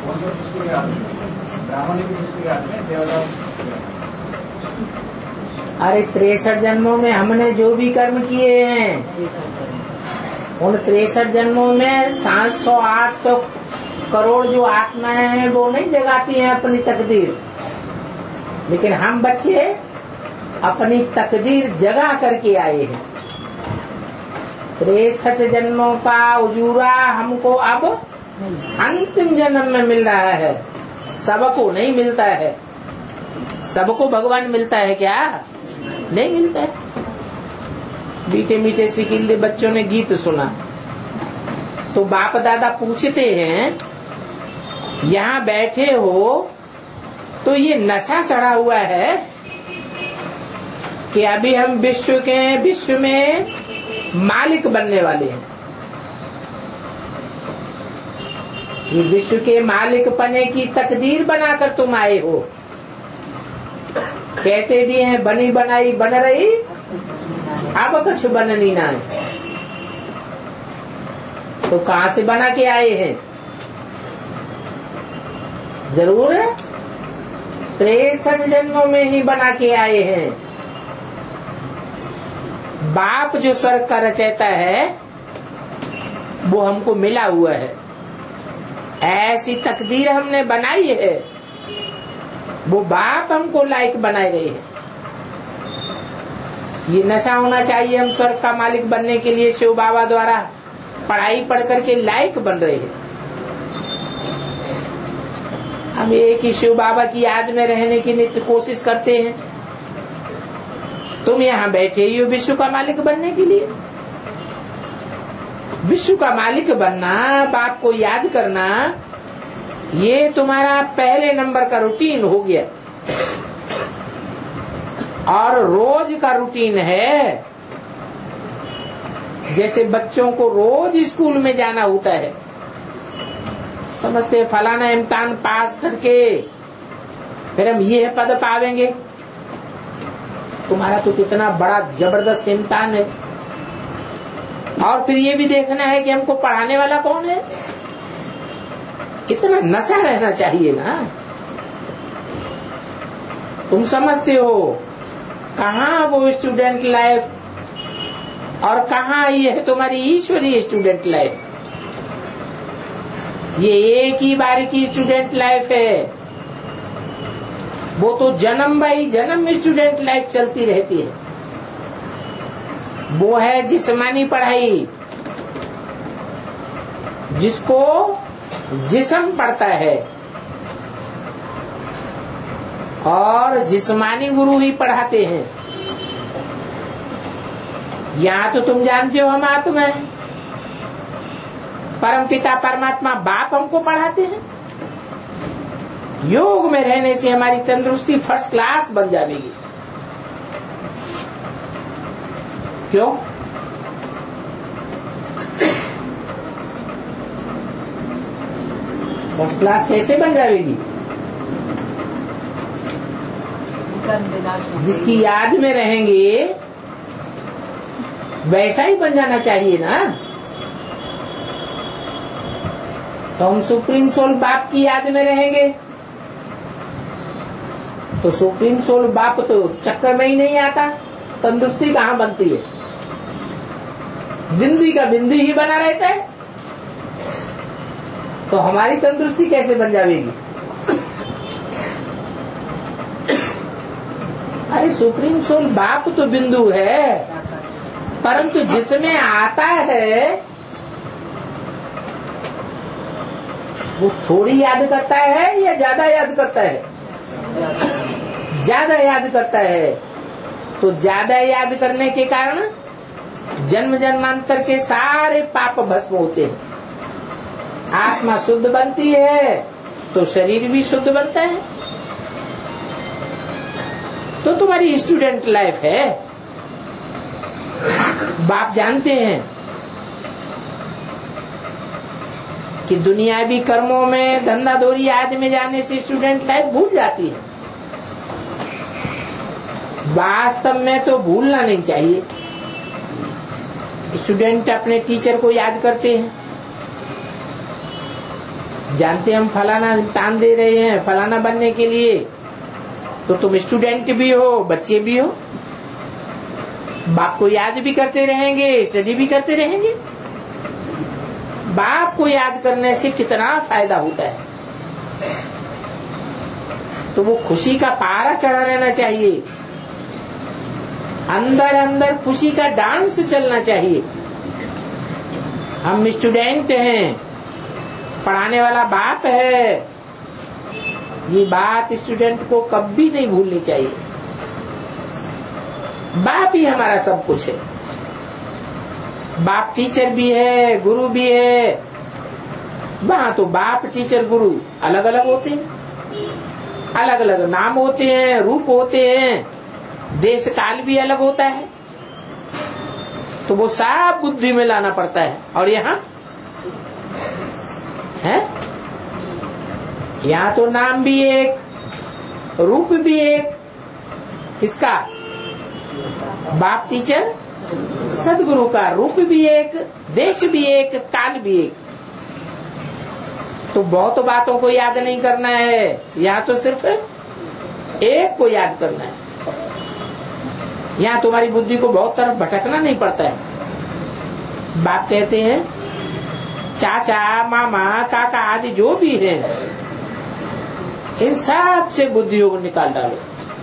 अरे तिरसठ जन्मों में हमने जो भी कर्म किए हैं, उन तिरसठ जन्मों में सात सौ आठ सौ करोड़ जो आत्माएं हैं वो नहीं जगाती हैं अपनी तकदीर, लेकिन हम बच्चे अपनी तकदीर जगा करके आए हैं। तिरसठ जन्मों का उजूरा हमको अब अंतिम जन्म में मिल रहा है। सबको नहीं मिलता है। सबको भगवान मिलता है क्या? नहीं मिलता है। मीठे मीठे सिकिल्ले बच्चों ने गीत सुना तो बाप दादा पूछते हैं, यहाँ बैठे हो तो ये नशा चढ़ा हुआ है कि अभी हम विश्व के विश्व में मालिक बनने वाले हैं। ये विश्व के मालिक बने की तकदीर बनाकर तुम आए हो। कहते भी हैं बनी बनाई बन रही, अब कुछ बननी ना है। तो कहाँ से बना के आए हैं? जरूर है तिरसठ जन्मों में ही बना के आए हैं। बाप जो स्वर्ग का रचयिता है वो हमको मिला हुआ है। ऐसी तकदीर हमने बनाई है, वो बाप हमको लायक बनाए गए हैं। ये नशा होना चाहिए हम स्वर्ग का मालिक बनने के लिए शिव बाबा द्वारा पढ़ाई पढ़ करके लायक बन रहे हैं। हम एक ही शिव बाबा की याद में रहने की नित्य कोशिश करते हैं। तुम यहाँ बैठे ही हो विश्व का मालिक बनने के लिए। विश्व का मालिक बनना, बाप को याद करना, ये तुम्हारा पहले नंबर का रूटीन हो गया। और रोज का रूटीन है, जैसे बच्चों को रोज स्कूल में जाना होता है। समझते फलाना इम्तिहान पास करके फिर हम ये पद पावेंगे। तुम्हारा तो कितना बड़ा जबरदस्त इम्तिहान है। और फिर ये भी देखना है कि हमको पढ़ाने वाला कौन है। इतना नशा रहना चाहिए ना। तुम समझते हो कहाँ वो स्टूडेंट लाइफ और कहाँ ये है तुम्हारी ईश्वरीय स्टूडेंट लाइफ। ये एक ही बारी की स्टूडेंट लाइफ है। वो तो जन्म बाई जन्म स्टूडेंट लाइफ चलती रहती है। वो है जिस्मानी पढ़ाई, जिसको जिस्म पढ़ता है। और जिस्मानी गुरु ही पढ़ाते हैं। यहाँ तो तुम जानते हो हम आत्मा है, परम पिता परमात्मा बाप हमको पढ़ाते हैं। योग में रहने से हमारी तंदुरुस्ती फर्स्ट क्लास बन जाएगी। क्यों? फर्स्ट क्लास कैसे बन जाएगी? जिसकी याद में रहेंगे वैसा ही बन जाना चाहिए ना। तो हम सुप्रीम सोल बाप की याद में रहेंगे तो सुप्रीम सोल बाप तो चक्कर में ही नहीं आता, तंदुरुस्ती कहाँ बनती है? बिंदी का बिंदी ही बना रहता है, तो हमारी तंदुरुस्ती कैसे बन जाएगी? अरे सुप्रीम सोल बाप तो बिंदु है, परंतु जिसमें आता है वो थोड़ी याद करता है या ज्यादा याद करता है? ज्यादा याद करता है। तो ज्यादा याद करने के कारण जन्म जन्मांतर के सारे पाप भस्म होते हैं। आत्मा शुद्ध बनती है तो शरीर भी शुद्ध बनता है। तो तुम्हारी स्टूडेंट लाइफ है। बाप जानते हैं कि दुनियावी कर्मों में धंधा दौरी आदि में जाने से स्टूडेंट लाइफ भूल जाती है। वास्तव में तो भूलना नहीं चाहिए। स्टूडेंट अपने टीचर को याद करते हैं, जानते हम फलाना तान दे रहे हैं फलाना बनने के लिए, तो तुम स्टूडेंट भी हो बच्चे भी हो, बाप को याद भी करते रहेंगे, स्टडी भी करते रहेंगे। बाप को याद करने से कितना फायदा होता है। तो वो खुशी का पारा चढ़ा रहना चाहिए, अंदर अंदर खुशी का डांस चलना चाहिए। हम स्टूडेंट हैं, पढ़ाने वाला बाप है, ये बात स्टूडेंट को कभी नहीं भूलनी चाहिए। बाप ही हमारा सब कुछ है। बाप टीचर भी है, गुरु भी है। वहां तो बाप टीचर गुरु अलग अलग होते हैं, अलग अलग नाम होते हैं, रूप होते हैं, देश काल भी अलग होता है। तो वो सब बुद्धि में लाना पड़ता है। और यहाँ है, यहाँ तो नाम भी एक, रूप भी एक, इसका बाप टीचर सदगुरु का रूप भी एक, देश भी एक, काल भी एक। तो बहुत बातों को याद नहीं करना है, यहाँ तो सिर्फ एक को याद करना है। यहाँ तुम्हारी बुद्धि को बहुत तरफ भटकना नहीं पड़ता है। बाप कहते हैं चाचा मामा काका आदि जो भी हैं, इन सब से बुद्धियों को निकाल डालो।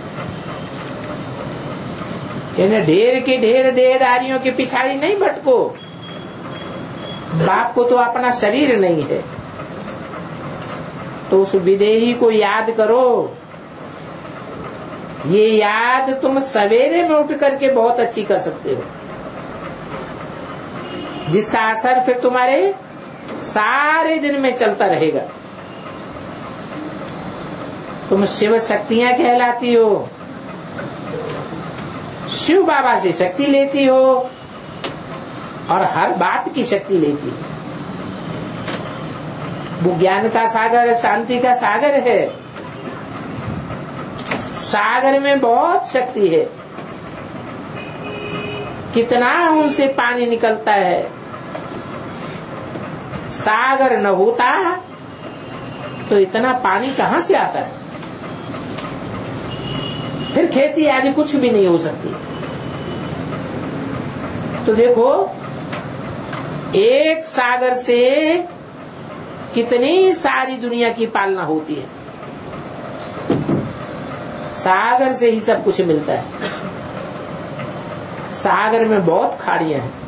इन्हें ढेर के ढेर देहधारियों के पिछाड़ी नहीं भटको। बाप को तो अपना शरीर नहीं है, तो उस विदेही को याद करो। ये याद तुम सवेरे में उठ करके बहुत अच्छी कर सकते हो, जिसका असर फिर तुम्हारे सारे दिन में चलता रहेगा। तुम शिव शक्तियां कहलाती हो, शिव बाबा से शक्ति लेती हो और हर बात की शक्ति लेती हो। वो ज्ञान का सागर, शांति का सागर है। सागर में बहुत शक्ति है, कितना उनसे पानी निकलता है। सागर न होता तो इतना पानी कहाँ से आता है? फिर खेती आदि कुछ भी नहीं हो सकती। तो देखो, एक सागर से कितनी सारी दुनिया की पालना होती है। सागर से ही सब कुछ मिलता है। सागर में बहुत खाड़ियां हैं।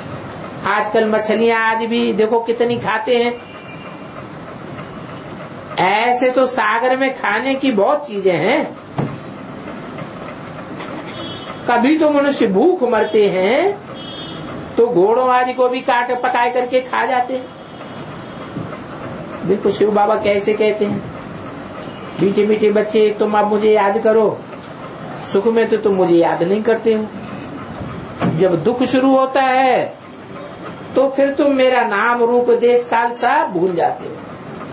आजकल मछलियां आदि भी देखो कितनी खाते हैं। ऐसे तो सागर में खाने की बहुत चीजें हैं। कभी तो मनुष्य भूख मरते हैं तो घोड़ों आदि को भी काट पकाए करके खा जाते हैं। देखो शिव बाबा कैसे कहते हैं, मीठे मीठे बच्चे तुम अब मुझे याद करो, सुख में तो तुम मुझे याद नहीं करते हो, जब दुख शुरू होता है तो फिर तुम मेरा नाम रूप देश काल सब भूल जाते हो।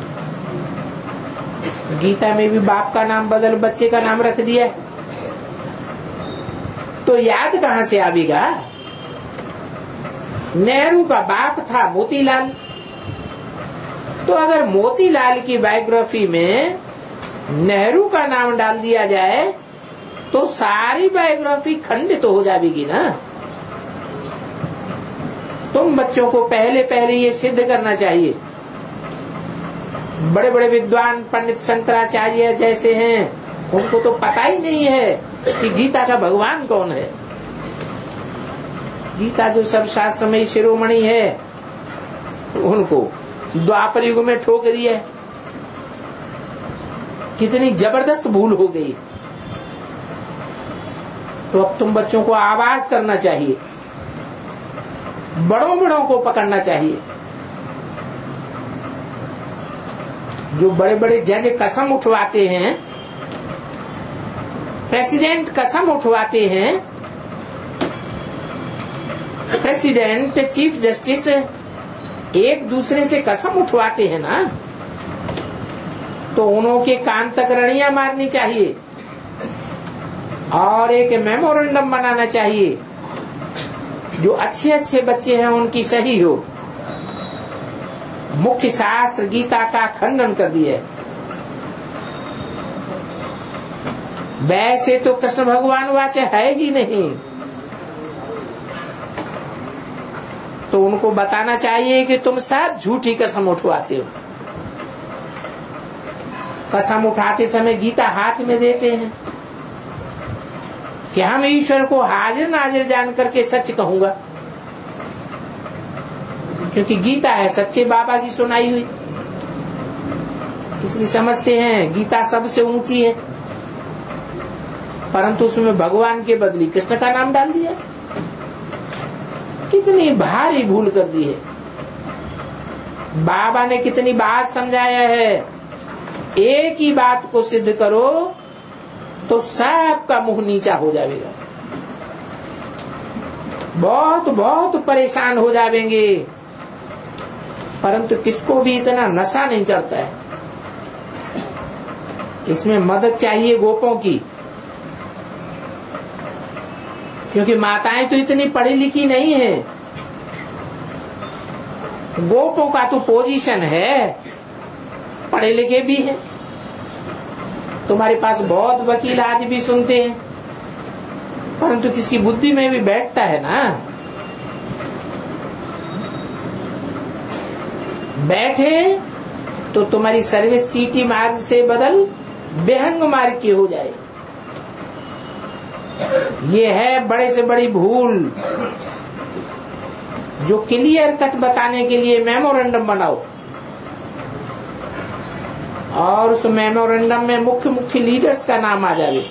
गीता में भी बाप का नाम बदल बच्चे का नाम रख दिया, तो याद कहां से आवेगा। नेहरू का बाप था मोतीलाल, तो अगर मोतीलाल की बायोग्राफी में नेहरू का नाम डाल दिया जाए तो सारी बायोग्राफी खंडित तो हो जाएगी ना। तुम बच्चों को पहले पहले ये सिद्ध करना चाहिए। बड़े बड़े विद्वान पंडित शंकराचार्य जैसे हैं, उनको तो पता ही नहीं है कि गीता का भगवान कौन है। गीता जो सब शास्त्र में शिरोमणि है, उनको द्वापर युग में ठोक दिया। कितनी जबरदस्त भूल हो गई। तो अब तुम बच्चों को आवाज करना चाहिए, बड़ों बड़ों को पकड़ना चाहिए। जो बड़े बड़े जज कसम उठवाते हैं, प्रेसिडेंट कसम उठवाते हैं, प्रेसिडेंट चीफ जस्टिस एक दूसरे से कसम उठवाते हैं ना, तो उन्हों के कान तक रड़ियां मारनी चाहिए और एक मेमोरेंडम बनाना चाहिए। जो अच्छे अच्छे बच्चे हैं उनकी सही हो। मुख्य शास्त्र गीता का खंडन कर दिया। वैसे तो कृष्ण भगवान वाच्य है ही नहीं, तो उनको बताना चाहिए कि तुम सब झूठी कसम उठवाते हो। कसम उठाते समय गीता हाथ में देते हैं कि हम ईश्वर को हाजिर नाजिर जान करके सच कहूंगा, क्योंकि गीता है सच्चे बाबा की सुनाई हुई। इसलिए समझते हैं गीता सबसे ऊंची है, परंतु उसमें भगवान के बदले कृष्ण का नाम डाल दिया। कितनी भारी भूल कर दी है। बाबा ने कितनी बात समझाया है, एक ही बात को सिद्ध करो तो सबका मुंह नीचा हो जाएगा, बहुत बहुत परेशान हो जाएंगे। परंतु किसको भी इतना नशा नहीं चढ़ता है। इसमें मदद चाहिए गोपों की, क्योंकि माताएं तो इतनी पढ़ी लिखी नहीं है। गोपों का तो पोजीशन है, पढ़े लिखे भी हैं। तुम्हारे पास बहुत वकील आदि भी सुनते हैं, परंतु किसकी बुद्धि में भी बैठता है ना। बैठे तो तुम्हारी सर्विस सीटी मार्ग से बदल बेहंग मार्ग की हो जाए। ये है बड़े से बड़ी भूल, जो क्लियर कट बताने के लिए मेमोरेंडम बनाओ और उस मेमोरेंडम में मुख्य मुख्य लीडर्स का नाम आ जाए।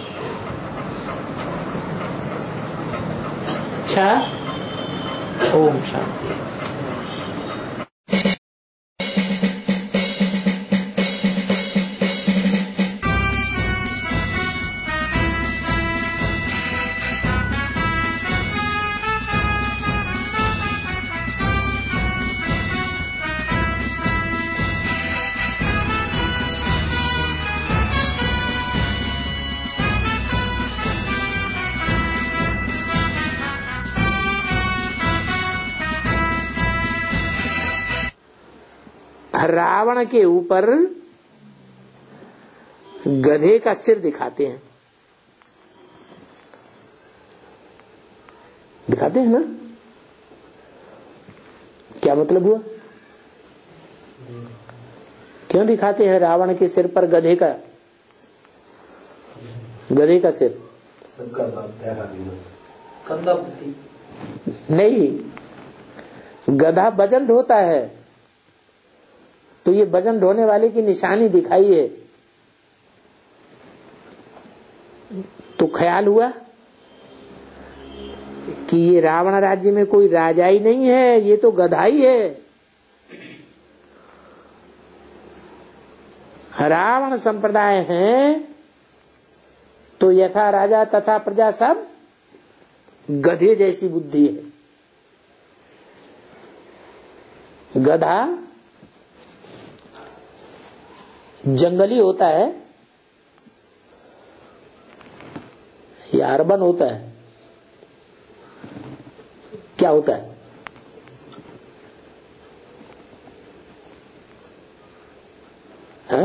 अच्छा, ओम शांति। रावण के ऊपर गधे का सिर दिखाते हैं, दिखाते हैं ना। क्या मतलब हुआ? क्यों दिखाते हैं रावण के सिर पर गधे का गधे का सिर? नहीं, गधा वजन ढोता है तो ये वजन ढोने वाले की निशानी दिखाई है। तो ख्याल हुआ कि ये रावण राज्य में कोई राजा ही नहीं है, ये तो गधा ही है। रावण संप्रदाय है तो यथा राजा तथा प्रजा सब गधे जैसी बुद्धि है। गधा जंगली होता है या अर्बन होता है? क्या होता है? है?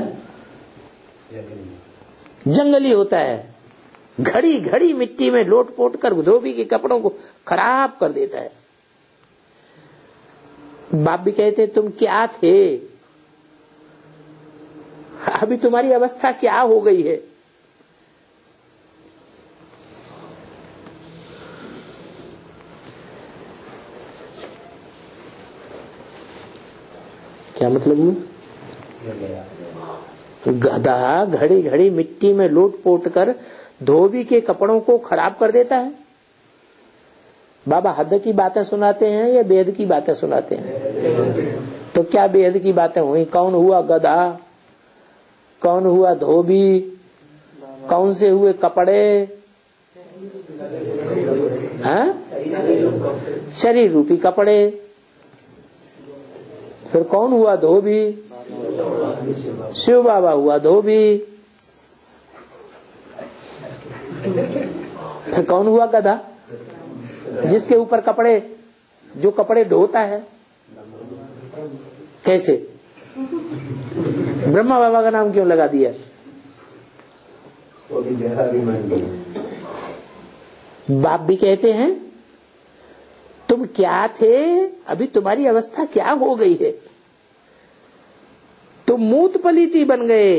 जंगली होता है। घड़ी घड़ी मिट्टी में लोट पोट कर धोबी के कपड़ों को खराब कर देता है। बाप भी कहते तुम क्या थे, अभी तुम्हारी अवस्था क्या हो गई है। क्या मतलब हुआ? गधा घड़ी घड़ी मिट्टी में लोट पोट कर धोबी के कपड़ों को खराब कर देता है। बाबा हद की बातें सुनाते हैं या बेहद की बातें सुनाते हैं? तो क्या बेहद की बातें हुई? कौन हुआ गधा, कौन हुआ धोबी, कौन से हुए कपड़े? हाँ, शरीर रूपी कपड़े। फिर कौन हुआ धोबी? शिव बाबा हुआ धोबी। फिर कौन हुआ गधा? जिसके ऊपर कपड़े, जो कपड़े ढोता है। कैसे? ब्रह्मा बाबा का नाम क्यों लगा दिया? बाप भी कहते हैं तुम क्या थे, अभी तुम्हारी अवस्था क्या हो गई है। तुम मूत पलीती बन गए।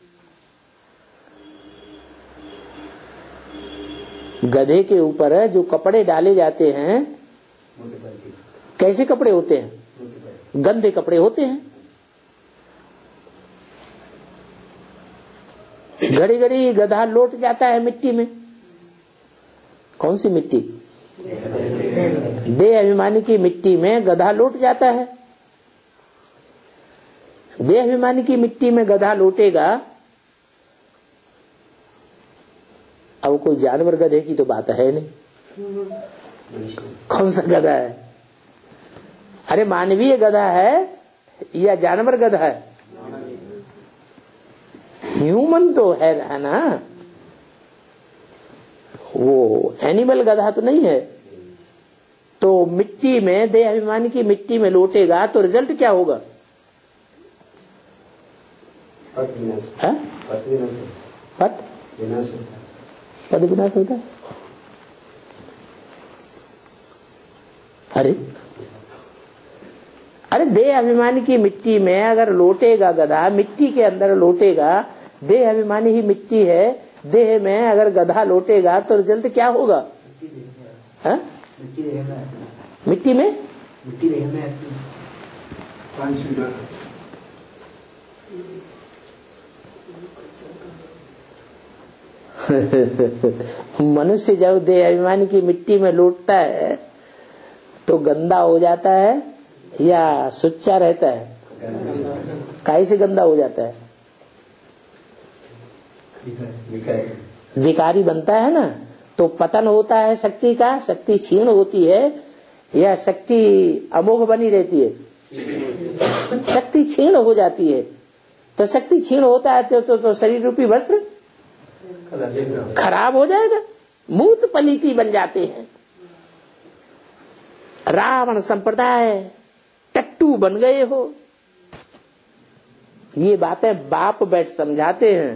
गधे के ऊपर जो कपड़े डाले जाते हैं, कैसे कपड़े होते हैं? गंदे कपड़े होते हैं। घड़ी घड़ी गधा लौट जाता है मिट्टी में। कौन सी मिट्टी? देह अभिमानी की मिट्टी में गधा लौट जाता है। देह अभिमानी की मिट्टी में गधा लौटेगा। अब कोई जानवर गधे की तो बात है नहीं। कौन सा गधा है? अरे मानवीय गधा है या जानवर गधा है? ह्यूमन तो है ना, वो एनिमल गधा तो नहीं है। तो मिट्टी में, देह अभिमानी की मिट्टी में लौटेगा तो रिजल्ट क्या होगा? पद विनाश। पद विनाश पद विनाश होता है। अरे अरे देह अभिमानी की मिट्टी में अगर लौटेगा गधा, मिट्टी के अंदर लौटेगा, देह अभिमानी ही मिट्टी है, देह में अगर गधा लौटेगा तो रिजल्ट क्या होगा? हा? मिट्टी में मिट्टी में मनुष्य जब देह अभिमानी की मिट्टी में लौटता है तो गंदा हो जाता है या सुच्चा रहता है? काहे से गंदा हो जाता है? विकारी बनता है ना। तो पतन होता है शक्ति का, शक्ति क्षीण होती है या शक्ति अमोघ बनी रहती है? शक्ति क्षीण हो जाती है। तो शक्ति क्षीण होता है तो, तो, तो शरीर रूपी वस्त्र खराब हो जाएगा, मूत पलीती बन जाते हैं। रावण संप्रदाय टट्टू बन गए हो। ये बातें बाप बैठ समझाते हैं।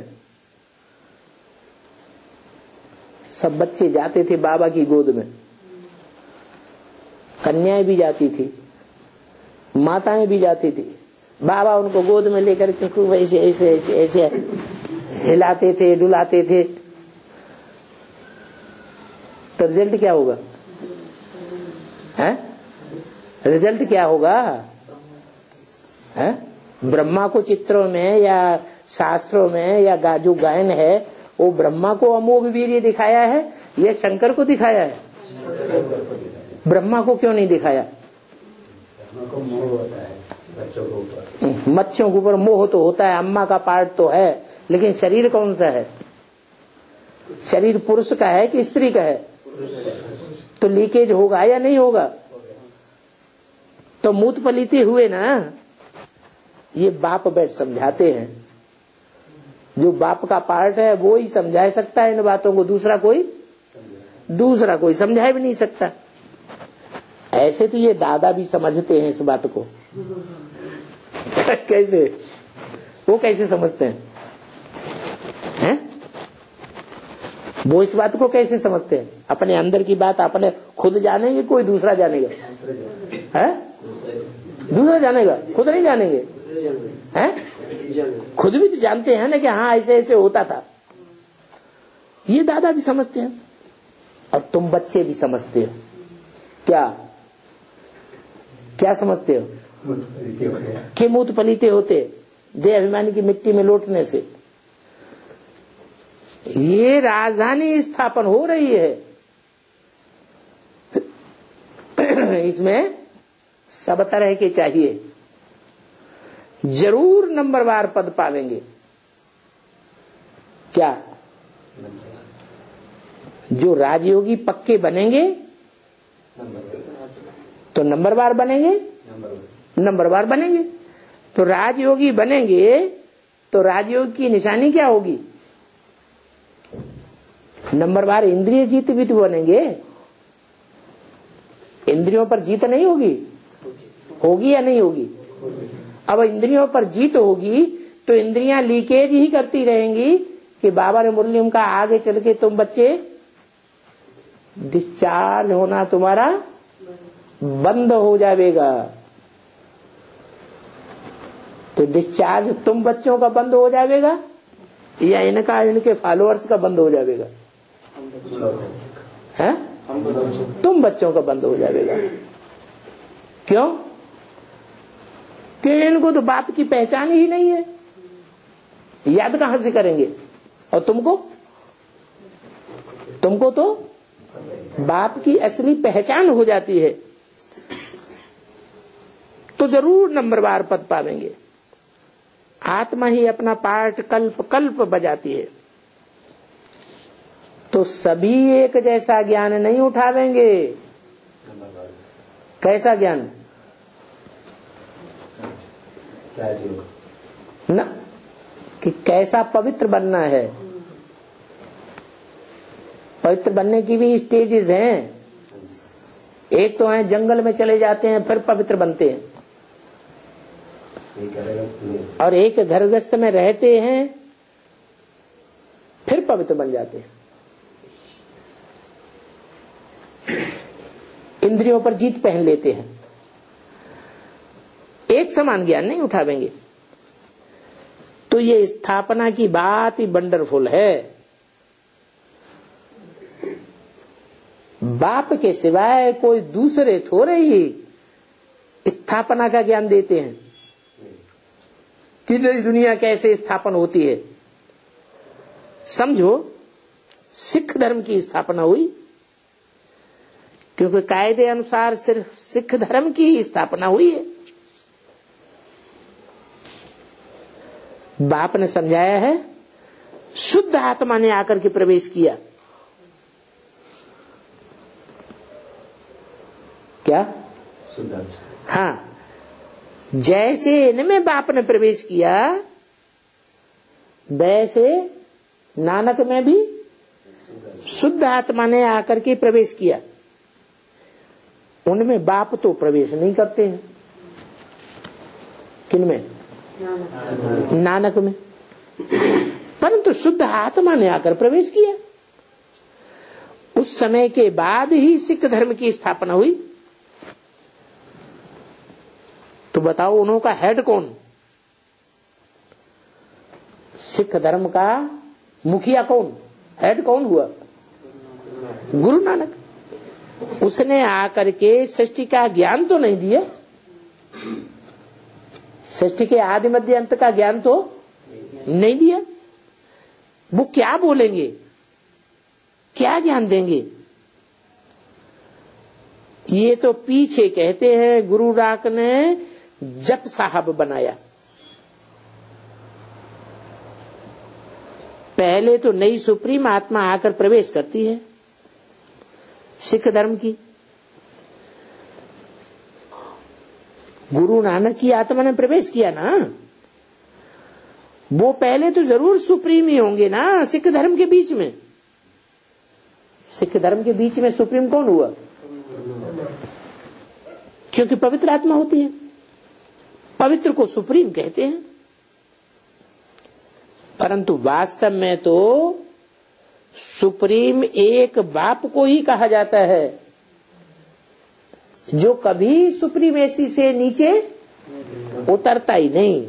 सब बच्चे जाते थे बाबा की गोद में, कन्याएं भी जाती थी, माताएं भी जाती थी। बाबा उनको गोद में लेकर खूब ऐसे ऐसे ऐसे ऐसे हिलाते थे, डुलाते थे। तो रिजल्ट क्या होगा? है रिजल्ट क्या होगा? है ब्रह्मा को चित्रों में या शास्त्रों में या गा, जो गायन है वो ब्रह्मा को अमोघ वीर्य दिखाया है या शंकर को दिखाया है? ब्रह्मा को क्यों नहीं दिखाया? ब्रह्मा को मोह होता है बच्चों के ऊपर, बच्चों के ऊपर मोह तो होता है, अम्मा का पार्ट तो है, लेकिन शरीर कौन सा है? शरीर पुरुष का है कि स्त्री का है? तो लीकेज होगा या नहीं होगा? तो मूत पलीते हुए ना, ये बाप बैठ समझाते हैं। जो बाप का पार्ट है वो ही समझा सकता है इन बातों को, दूसरा कोई दूसरा कोई समझा भी नहीं सकता। ऐसे तो ये दादा भी समझते हैं इस बात को। कैसे? वो कैसे समझते हैं? हैं? वो इस बात को कैसे समझते हैं? अपने अंदर की बात अपने खुद जानेंगे, कोई दूसरा जानेगा? है? दूसरा जानेगा, खुद नहीं जानेंगे। हैं? खुद भी तो जानते हैं ना कि हाँ ऐसे ऐसे होता था। ये दादा भी समझते हैं और तुम बच्चे भी समझते हो। क्या क्या समझते हो? कि मूत पलीते होते देह अभिमानी की मिट्टी में लौटने से। ये राजधानी स्थापन हो रही है, इसमें सब तरह के चाहिए, जरूर नंबरवार पद पावेंगे। क्या? जो राजयोगी पक्के बनेंगे तो नंबरवार बनेंगे, नंबरवार बनेंगे। तो राजयोगी बनेंगे तो राजयोग की निशानी क्या होगी? नंबरवार इंद्रिय जीत भी तो बनेंगे। इंद्रियों पर जीत नहीं होगी? होगी या नहीं होगी? अब इंद्रियों पर जीत होगी तो इंद्रियां लीकेज ही करती रहेंगी कि बाबा ने मुरली का आगे चल के तुम बच्चे डिस्चार्ज होना तुम्हारा बंद हो जाएगा। तो डिस्चार्ज तुम बच्चों का बंद हो जाएगा या इनका, इनके फॉलोअर्स का बंद हो जाएगा? है? तुम बच्चों का बंद हो जाएगा। क्यों? कि इनको तो बाप की पहचान ही नहीं है, याद कहां से करेंगे? और तुमको तुमको तो बाप की असली पहचान हो जाती है तो जरूर नंबरवार पद पावेंगे। आत्मा ही अपना पार्ट कल्प कल्प बजाती है। तो सभी एक जैसा ज्ञान नहीं उठावेंगे। कैसा ज्ञान? न कि कैसा पवित्र बनना है। पवित्र बनने की भी स्टेजेस हैं। एक तो है जंगल में चले जाते हैं फिर पवित्र बनते हैं, और एक घरगृहस्थ में रहते हैं फिर पवित्र बन जाते हैं। इंद्रियों पर जीत पहन लेते हैं। एक समान ज्ञान नहीं उठावेंगे। तो ये स्थापना की बात ही वंडरफुल है। बाप के सिवाय कोई दूसरे थोड़े ही स्थापना का ज्ञान देते हैं कि नई दुनिया कैसे स्थापन होती है। समझो, सिख धर्म की स्थापना हुई क्योंकि कायदे अनुसार सिर्फ सिख धर्म की ही स्थापना हुई है। बाप ने समझाया है, शुद्ध आत्मा ने आकर के प्रवेश किया। क्या? शुद्ध। हाँ, जैसे इनमें बाप ने प्रवेश किया वैसे नानक में भी शुद्ध आत्मा ने आकर के प्रवेश किया। उनमें बाप तो प्रवेश नहीं करते हैं। किनमें? नानक, नानक में। परंतु शुद्ध आत्मा ने आकर प्रवेश किया। उस समय के बाद ही सिख धर्म की स्थापना हुई। तो बताओ उनका हेड कौन? सिख धर्म का मुखिया कौन? हेड कौन हुआ? गुरु नानक। उसने आकर के सृष्टि का ज्ञान तो नहीं दिया, सृष्टि के आदि मध्य अंत का ज्ञान तो नहीं दिया। वो क्या बोलेंगे, क्या ज्ञान देंगे? ये तो पीछे कहते हैं गुरु राख ने जप साहब बनाया। पहले तो नई सुप्रीम आत्मा आकर प्रवेश करती है सिख धर्म की। गुरु नानक की आत्मा ने प्रवेश किया ना, वो पहले तो जरूर सुप्रीम ही होंगे ना सिख धर्म के बीच में। सिख धर्म के बीच में सुप्रीम कौन हुआ? क्योंकि पवित्र आत्मा होती है, पवित्र को सुप्रीम कहते हैं। परंतु वास्तव में तो सुप्रीम एक बाप को ही कहा जाता है, जो कभी सुप्रीमेसी से नीचे उतरता ही नहीं।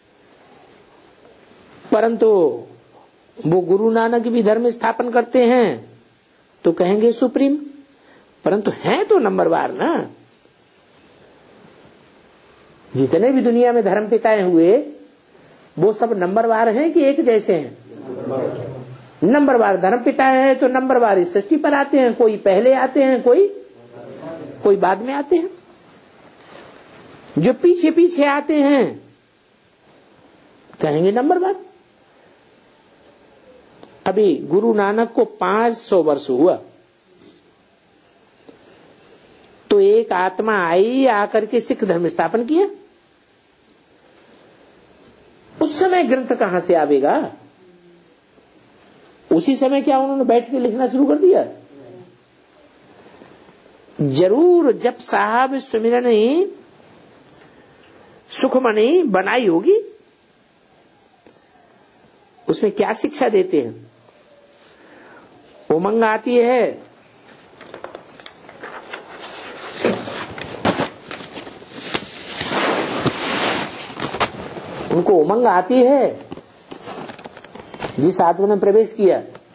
परंतु वो गुरु नानक भी धर्म स्थापन करते हैं तो कहेंगे सुप्रीम, परंतु हैं तो नंबरवार ना। जितने भी दुनिया में धर्म पिताएं हुए वो सब नंबरवार हैं कि एक जैसे हैं? नंबरवार धर्म पिताएं हैं तो नंबरवार इस सृष्टि पर आते हैं। कोई पहले आते हैं, कोई कोई बाद में आते हैं। जो पीछे पीछे आते हैं कहेंगे नंबरवार। अभी गुरु नानक को पांच सौ वर्ष हुआ तो एक आत्मा आई, आकर के सिख धर्म स्थापन किया। उस समय ग्रंथ कहां से आवेगा? उसी समय क्या उन्होंने बैठ के लिखना शुरू कर दिया? जरूर जब साहब सुमिरनी सुखमणि बनाई होगी। उसमें क्या शिक्षा देते हैं? उमंग आती है, उनको उमंग आती है जिस आत्मा ने प्रवेश किया,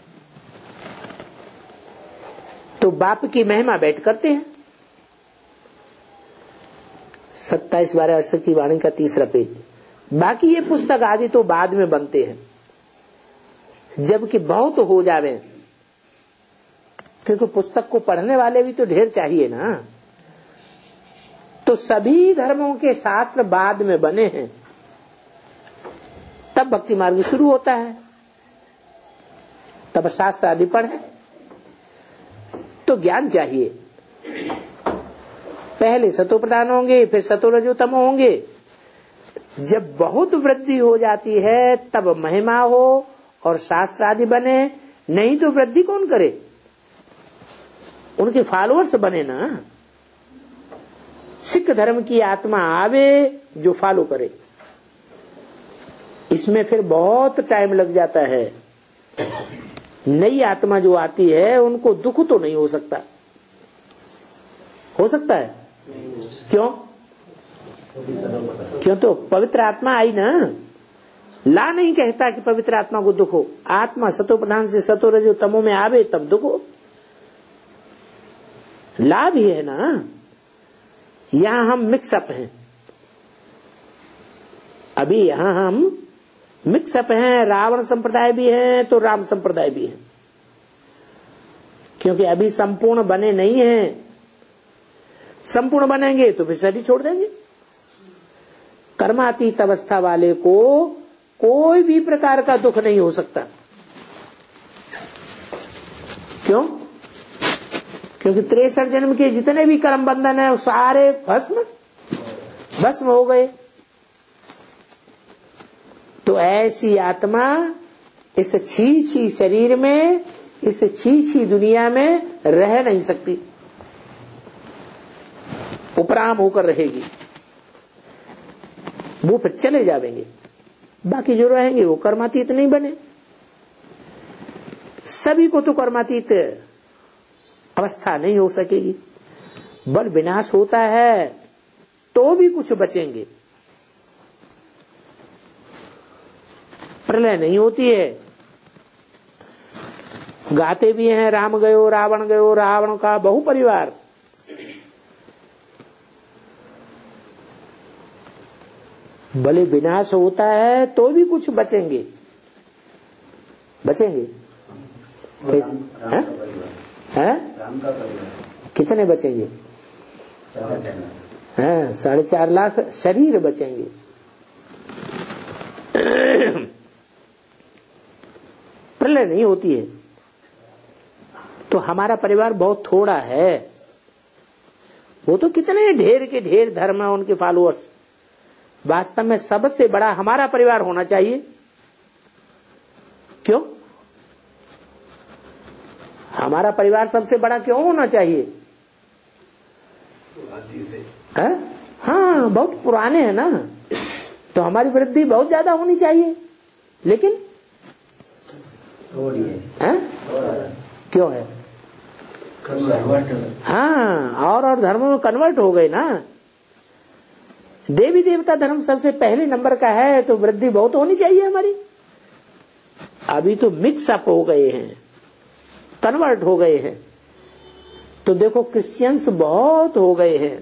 तो बाप की महिमा बैठ करते हैं। सत्ताईस बारह अड़सठ की वाणी का तीसरा पेज। बाकी ये पुस्तक आदि तो बाद में बनते हैं, जबकि बहुत हो जावे, क्योंकि पुस्तक को पढ़ने वाले भी तो ढेर चाहिए ना। तो सभी धर्मों के शास्त्र बाद में बने हैं, तब भक्ति मार्ग शुरू होता है, तब शास्त्र आदि पढ़े। तो ज्ञान चाहिए। पहले सतो प्रधान होंगे, फिर सतो रजो तमो होंगे। जब बहुत वृद्धि हो जाती है तब महिमा हो और शास्त्र आदि बने, नहीं तो वृद्धि कौन करे? उनके फॉलोअर्स बने ना। सिख धर्म की आत्मा आवे जो फॉलो करे। इसमें फिर बहुत टाइम लग जाता है। नई आत्मा जो आती है उनको दुख तो नहीं हो सकता। हो सकता है? क्यों? क्यों? तो पवित्र आत्मा आई ना। ला नहीं कहता कि पवित्र आत्मा को दुख हो। आत्मा सतो प्रधान से सतो रजो तमो में आवे तब दुख हो। ला भी है ना। यहां हम मिक्सअप हैं। अभी यहां हम मिक्सअप हैं। रावण संप्रदाय भी है तो राम संप्रदाय भी है, क्योंकि अभी संपूर्ण बने नहीं हैं। संपूर्ण बनेंगे तो फिर शरीर छोड़ देंगे। कर्मातीत अवस्था वाले को कोई भी प्रकार का दुख नहीं हो सकता। क्यों? क्योंकि तिरसठ जन्म के जितने भी कर्म बंधन है वो सारे भस्म भस्म हो गए। तो ऐसी आत्मा इस छी छी शरीर में, इस छी छी दुनिया में रह नहीं सकती। उपराम होकर रहेगी। वो फिर चले जाएंगे। बाकी जो रहेंगे वो कर्मातीत नहीं बने। सभी को तो कर्मातीत अवस्था नहीं हो सकेगी। बल विनाश होता है तो भी कुछ बचेंगे। प्रलय नहीं होती है। गाते भी हैं राम गयो रावण गयो, रावण का बहु परिवार। भले विनाश होता है तो भी कुछ बचेंगे, बचेंगे राम, राम है? का परिवार, है? राम का परिवार कितने बचेंगे? हैं साढ़े चार लाख शरीर बचेंगे। प्रलय नहीं होती है। तो हमारा परिवार बहुत थोड़ा है, वो तो कितने ढेर के ढेर धर्म है उनके फॉलोअर्स। वास्तव में सबसे बड़ा हमारा परिवार होना चाहिए। क्यों? हमारा परिवार सबसे बड़ा क्यों होना चाहिए? है? हाँ, बहुत पुराने हैं ना, तो हमारी वृद्धि बहुत ज्यादा होनी चाहिए, लेकिन थोड़ी है, है? क्यों है? हाँ, और और धर्मों में कन्वर्ट हो गए ना। देवी देवता धर्म सबसे पहले नंबर का है, तो वृद्धि बहुत होनी चाहिए हमारी। अभी तो मिक्स अप हो गए हैं, कन्वर्ट हो गए हैं। तो देखो क्रिश्चियंस बहुत हो गए हैं।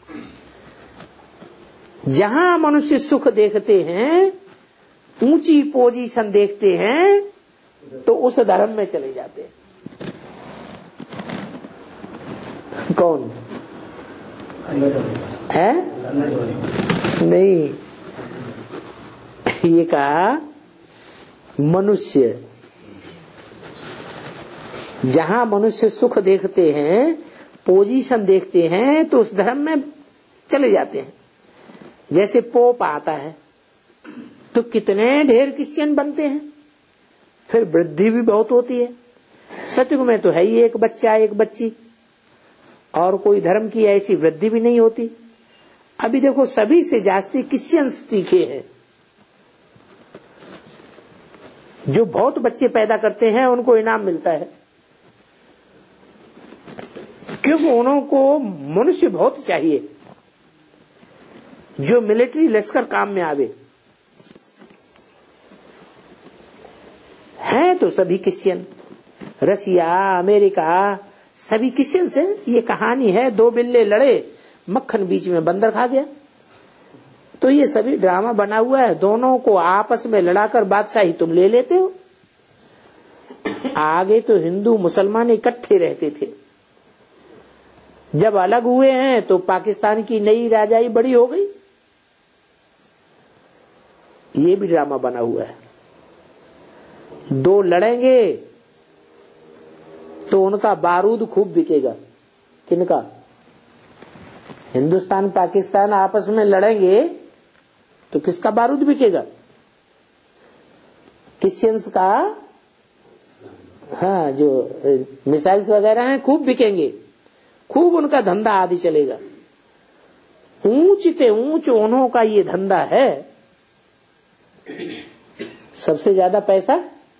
जहां मनुष्य सुख देखते हैं, ऊंची पोजीशन देखते हैं, तो उस धर्म में चले जाते हैं। कौन है? नहीं, ये कहा मनुष्य। जहां मनुष्य सुख देखते हैं, पोजीशन देखते हैं, तो उस धर्म में चले जाते हैं। जैसे पोप आता है तो कितने ढेर क्रिश्चियन बनते हैं, फिर वृद्धि भी बहुत होती है। सतयुग में तो है ही एक बच्चा एक बच्ची, और कोई धर्म की ऐसी वृद्धि भी नहीं होती। अभी देखो सभी से जास्ती क्रिश्चियंस तीखे हैं। जो बहुत बच्चे पैदा करते हैं उनको इनाम मिलता है, क्योंकि उनको मनुष्य बहुत चाहिए जो मिलिट्री लश्कर काम में आवे। है तो सभी क्रिश्चियन, रसिया, अमेरिका, सभी क्रिश्चियन से। ये कहानी है, दो बिल्ले लड़े, मक्खन बीच में बंदर खा गया। तो ये सभी ड्रामा बना हुआ है, दोनों को आपस में लड़ाकर बादशाही तुम ले लेते हो। आगे तो हिंदू मुसलमान इकट्ठे रहते थे, जब अलग हुए हैं तो पाकिस्तान की नई राजाई बड़ी हो गई। ये भी ड्रामा बना हुआ है। दो लड़ेंगे तो उनका बारूद खूब बिकेगा। किनका? हिंदुस्तान पाकिस्तान आपस में लड़ेंगे तो किसका बारूद बिकेगा? क्रिश्चियंस का। हाँ, जो मिसाइल्स वगैरह हैं खूब बिकेंगे, खूब उनका धंधा आदि चलेगा। ऊंचते ऊंच उन्हों का ये धंधा है। सबसे ज्यादा पैसा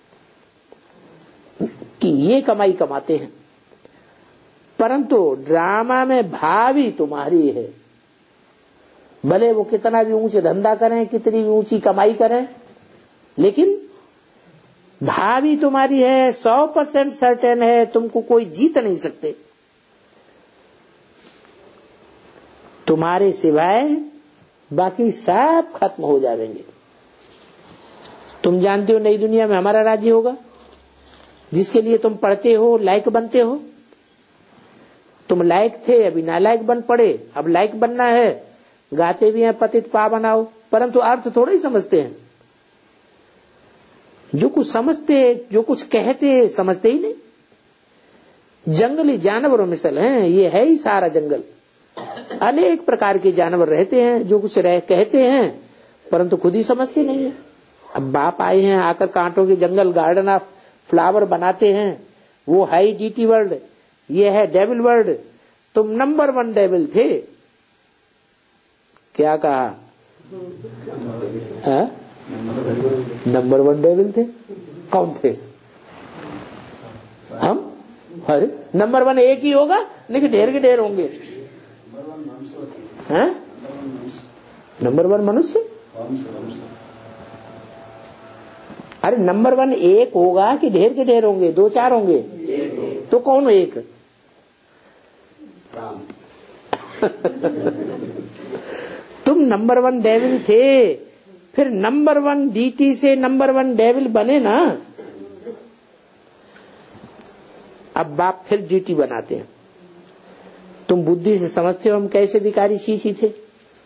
कि ये कमाई कमाते हैं, परंतु ड्रामा में भावी तुम्हारी है। भले वो कितना भी ऊंचे धंधा करें, कितनी भी ऊंची कमाई करें, लेकिन भावी तुम्हारी है। सौ परसेंट सर्टेन है, तुमको कोई जीत नहीं सकते। तुम्हारे सिवाय बाकी सब खत्म हो जाएंगे। तुम जानते हो नई दुनिया में हमारा राज्य होगा, जिसके लिए तुम पढ़ते हो, लायक बनते हो। तुम लायक थे, अभी नालायक बन पड़े, अब लायक बनना है। गाते भी हैं पतित पावन आओ, परंतु अर्थ थोड़ा ही समझते हैं। जो कुछ समझते, जो कुछ कहते, समझते ही नहीं। जंगली जानवरों मिसल हैं, ये है ही सारा जंगल। अनेक प्रकार के जानवर रहते हैं, जो कुछ रह कहते हैं परंतु खुद ही समझते नहीं है। अब बाप आए हैं, आकर कांटों के जंगल गार्डन ऑफ फ्लावर बनाते हैं। वो है डीटी वर्ल्ड, ये है डेविल वर्ल्ड। तुम नंबर वन डेविल थे। क्या कहा? है? नंबर वन डेविल थे। कौन थे? हम? अरे नंबर वन एक ही होगा, लेकिन ढेर के ढेर होंगे। हैं? नंबर वन मनुष्य। अरे नंबर वन एक होगा कि ढेर के ढेर होंगे? दो चार होंगे? तो कौन एक? तो तुम नंबर वन डेविल थे, फिर नंबर वन डीटी से नंबर वन डेविल बने ना। अब बाप फिर डीटी बनाते हैं। तुम बुद्धि से समझते हो हम कैसे भिखारी शीशी थे।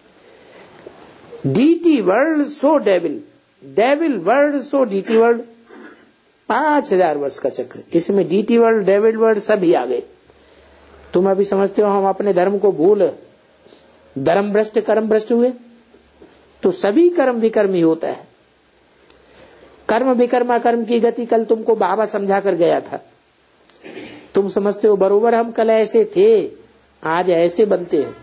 डीटी वर्ल्ड सो डेविल, डेविल वर्ल्ड सो डीटी वर्ल्ड, पांच हजार वर्ष का चक्र, इसमें डीटी वर्ल्ड डेविल वर्ल्ड सभी आ गए। तुम अभी समझते हो हम अपने धर्म को भूल धर्म भ्रष्ट कर्म भ्रष्ट हुए, तो सभी कर्म विकर्म ही होता है। कर्म विकर्मा कर्म की गति कल तुमको बाबा समझा कर गया था। तुम समझते हो बरोबर हम कल ऐसे थे, आज ऐसे बनते हैं।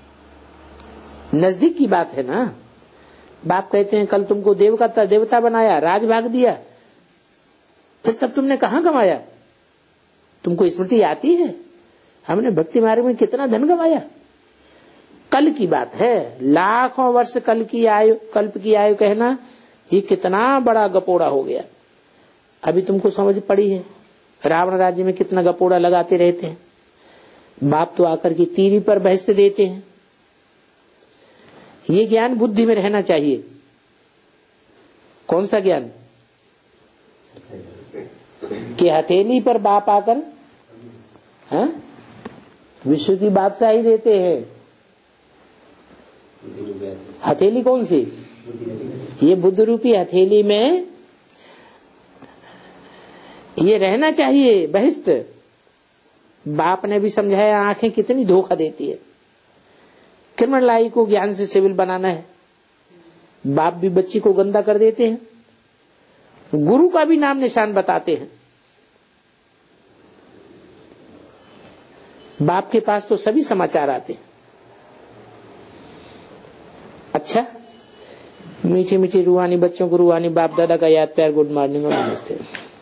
नजदीक की बात है ना। बाप कहते हैं कल तुमको देव का देवता बनाया, राज भाग दिया, फिर सब तुमने कहां कमाया? तुमको स्मृति आती है हमने भक्ति मार्ग में कितना धन कमाया? कल की बात है, लाखों वर्ष कल की आयु, कल्प की आयु कहना ये कितना बड़ा गपोड़ा हो गया। अभी तुमको समझ पड़ी है रावण राज्य में कितना गपोड़ा लगाते रहते हैं। बाप तो आकर के तीरी पर बहसते देते हैं। ये ज्ञान बुद्धि में रहना चाहिए। कौन सा ज्ञान? कि हथेली पर बाप आकर हाँ? विश्व की बादशाही देते हैं। हथेली कौन सी? ये बुद्ध रूपी हथेली में ये रहना चाहिए बहिष्ठ। बाप ने भी समझाया आंखें कितनी धोखा देती है। क्रिमिनलाई को ज्ञान से सिविल बनाना है, बाप भी बच्ची को गंदा कर देते हैं, गुरु का भी नाम निशान बताते हैं। बाप के पास तो सभी समाचार आते हैं। अच्छा, मीठे मीठे रूहानी बच्चों को रूहानी बाप दादा का याद प्यार, गुड मॉर्निंग और नमस्ते।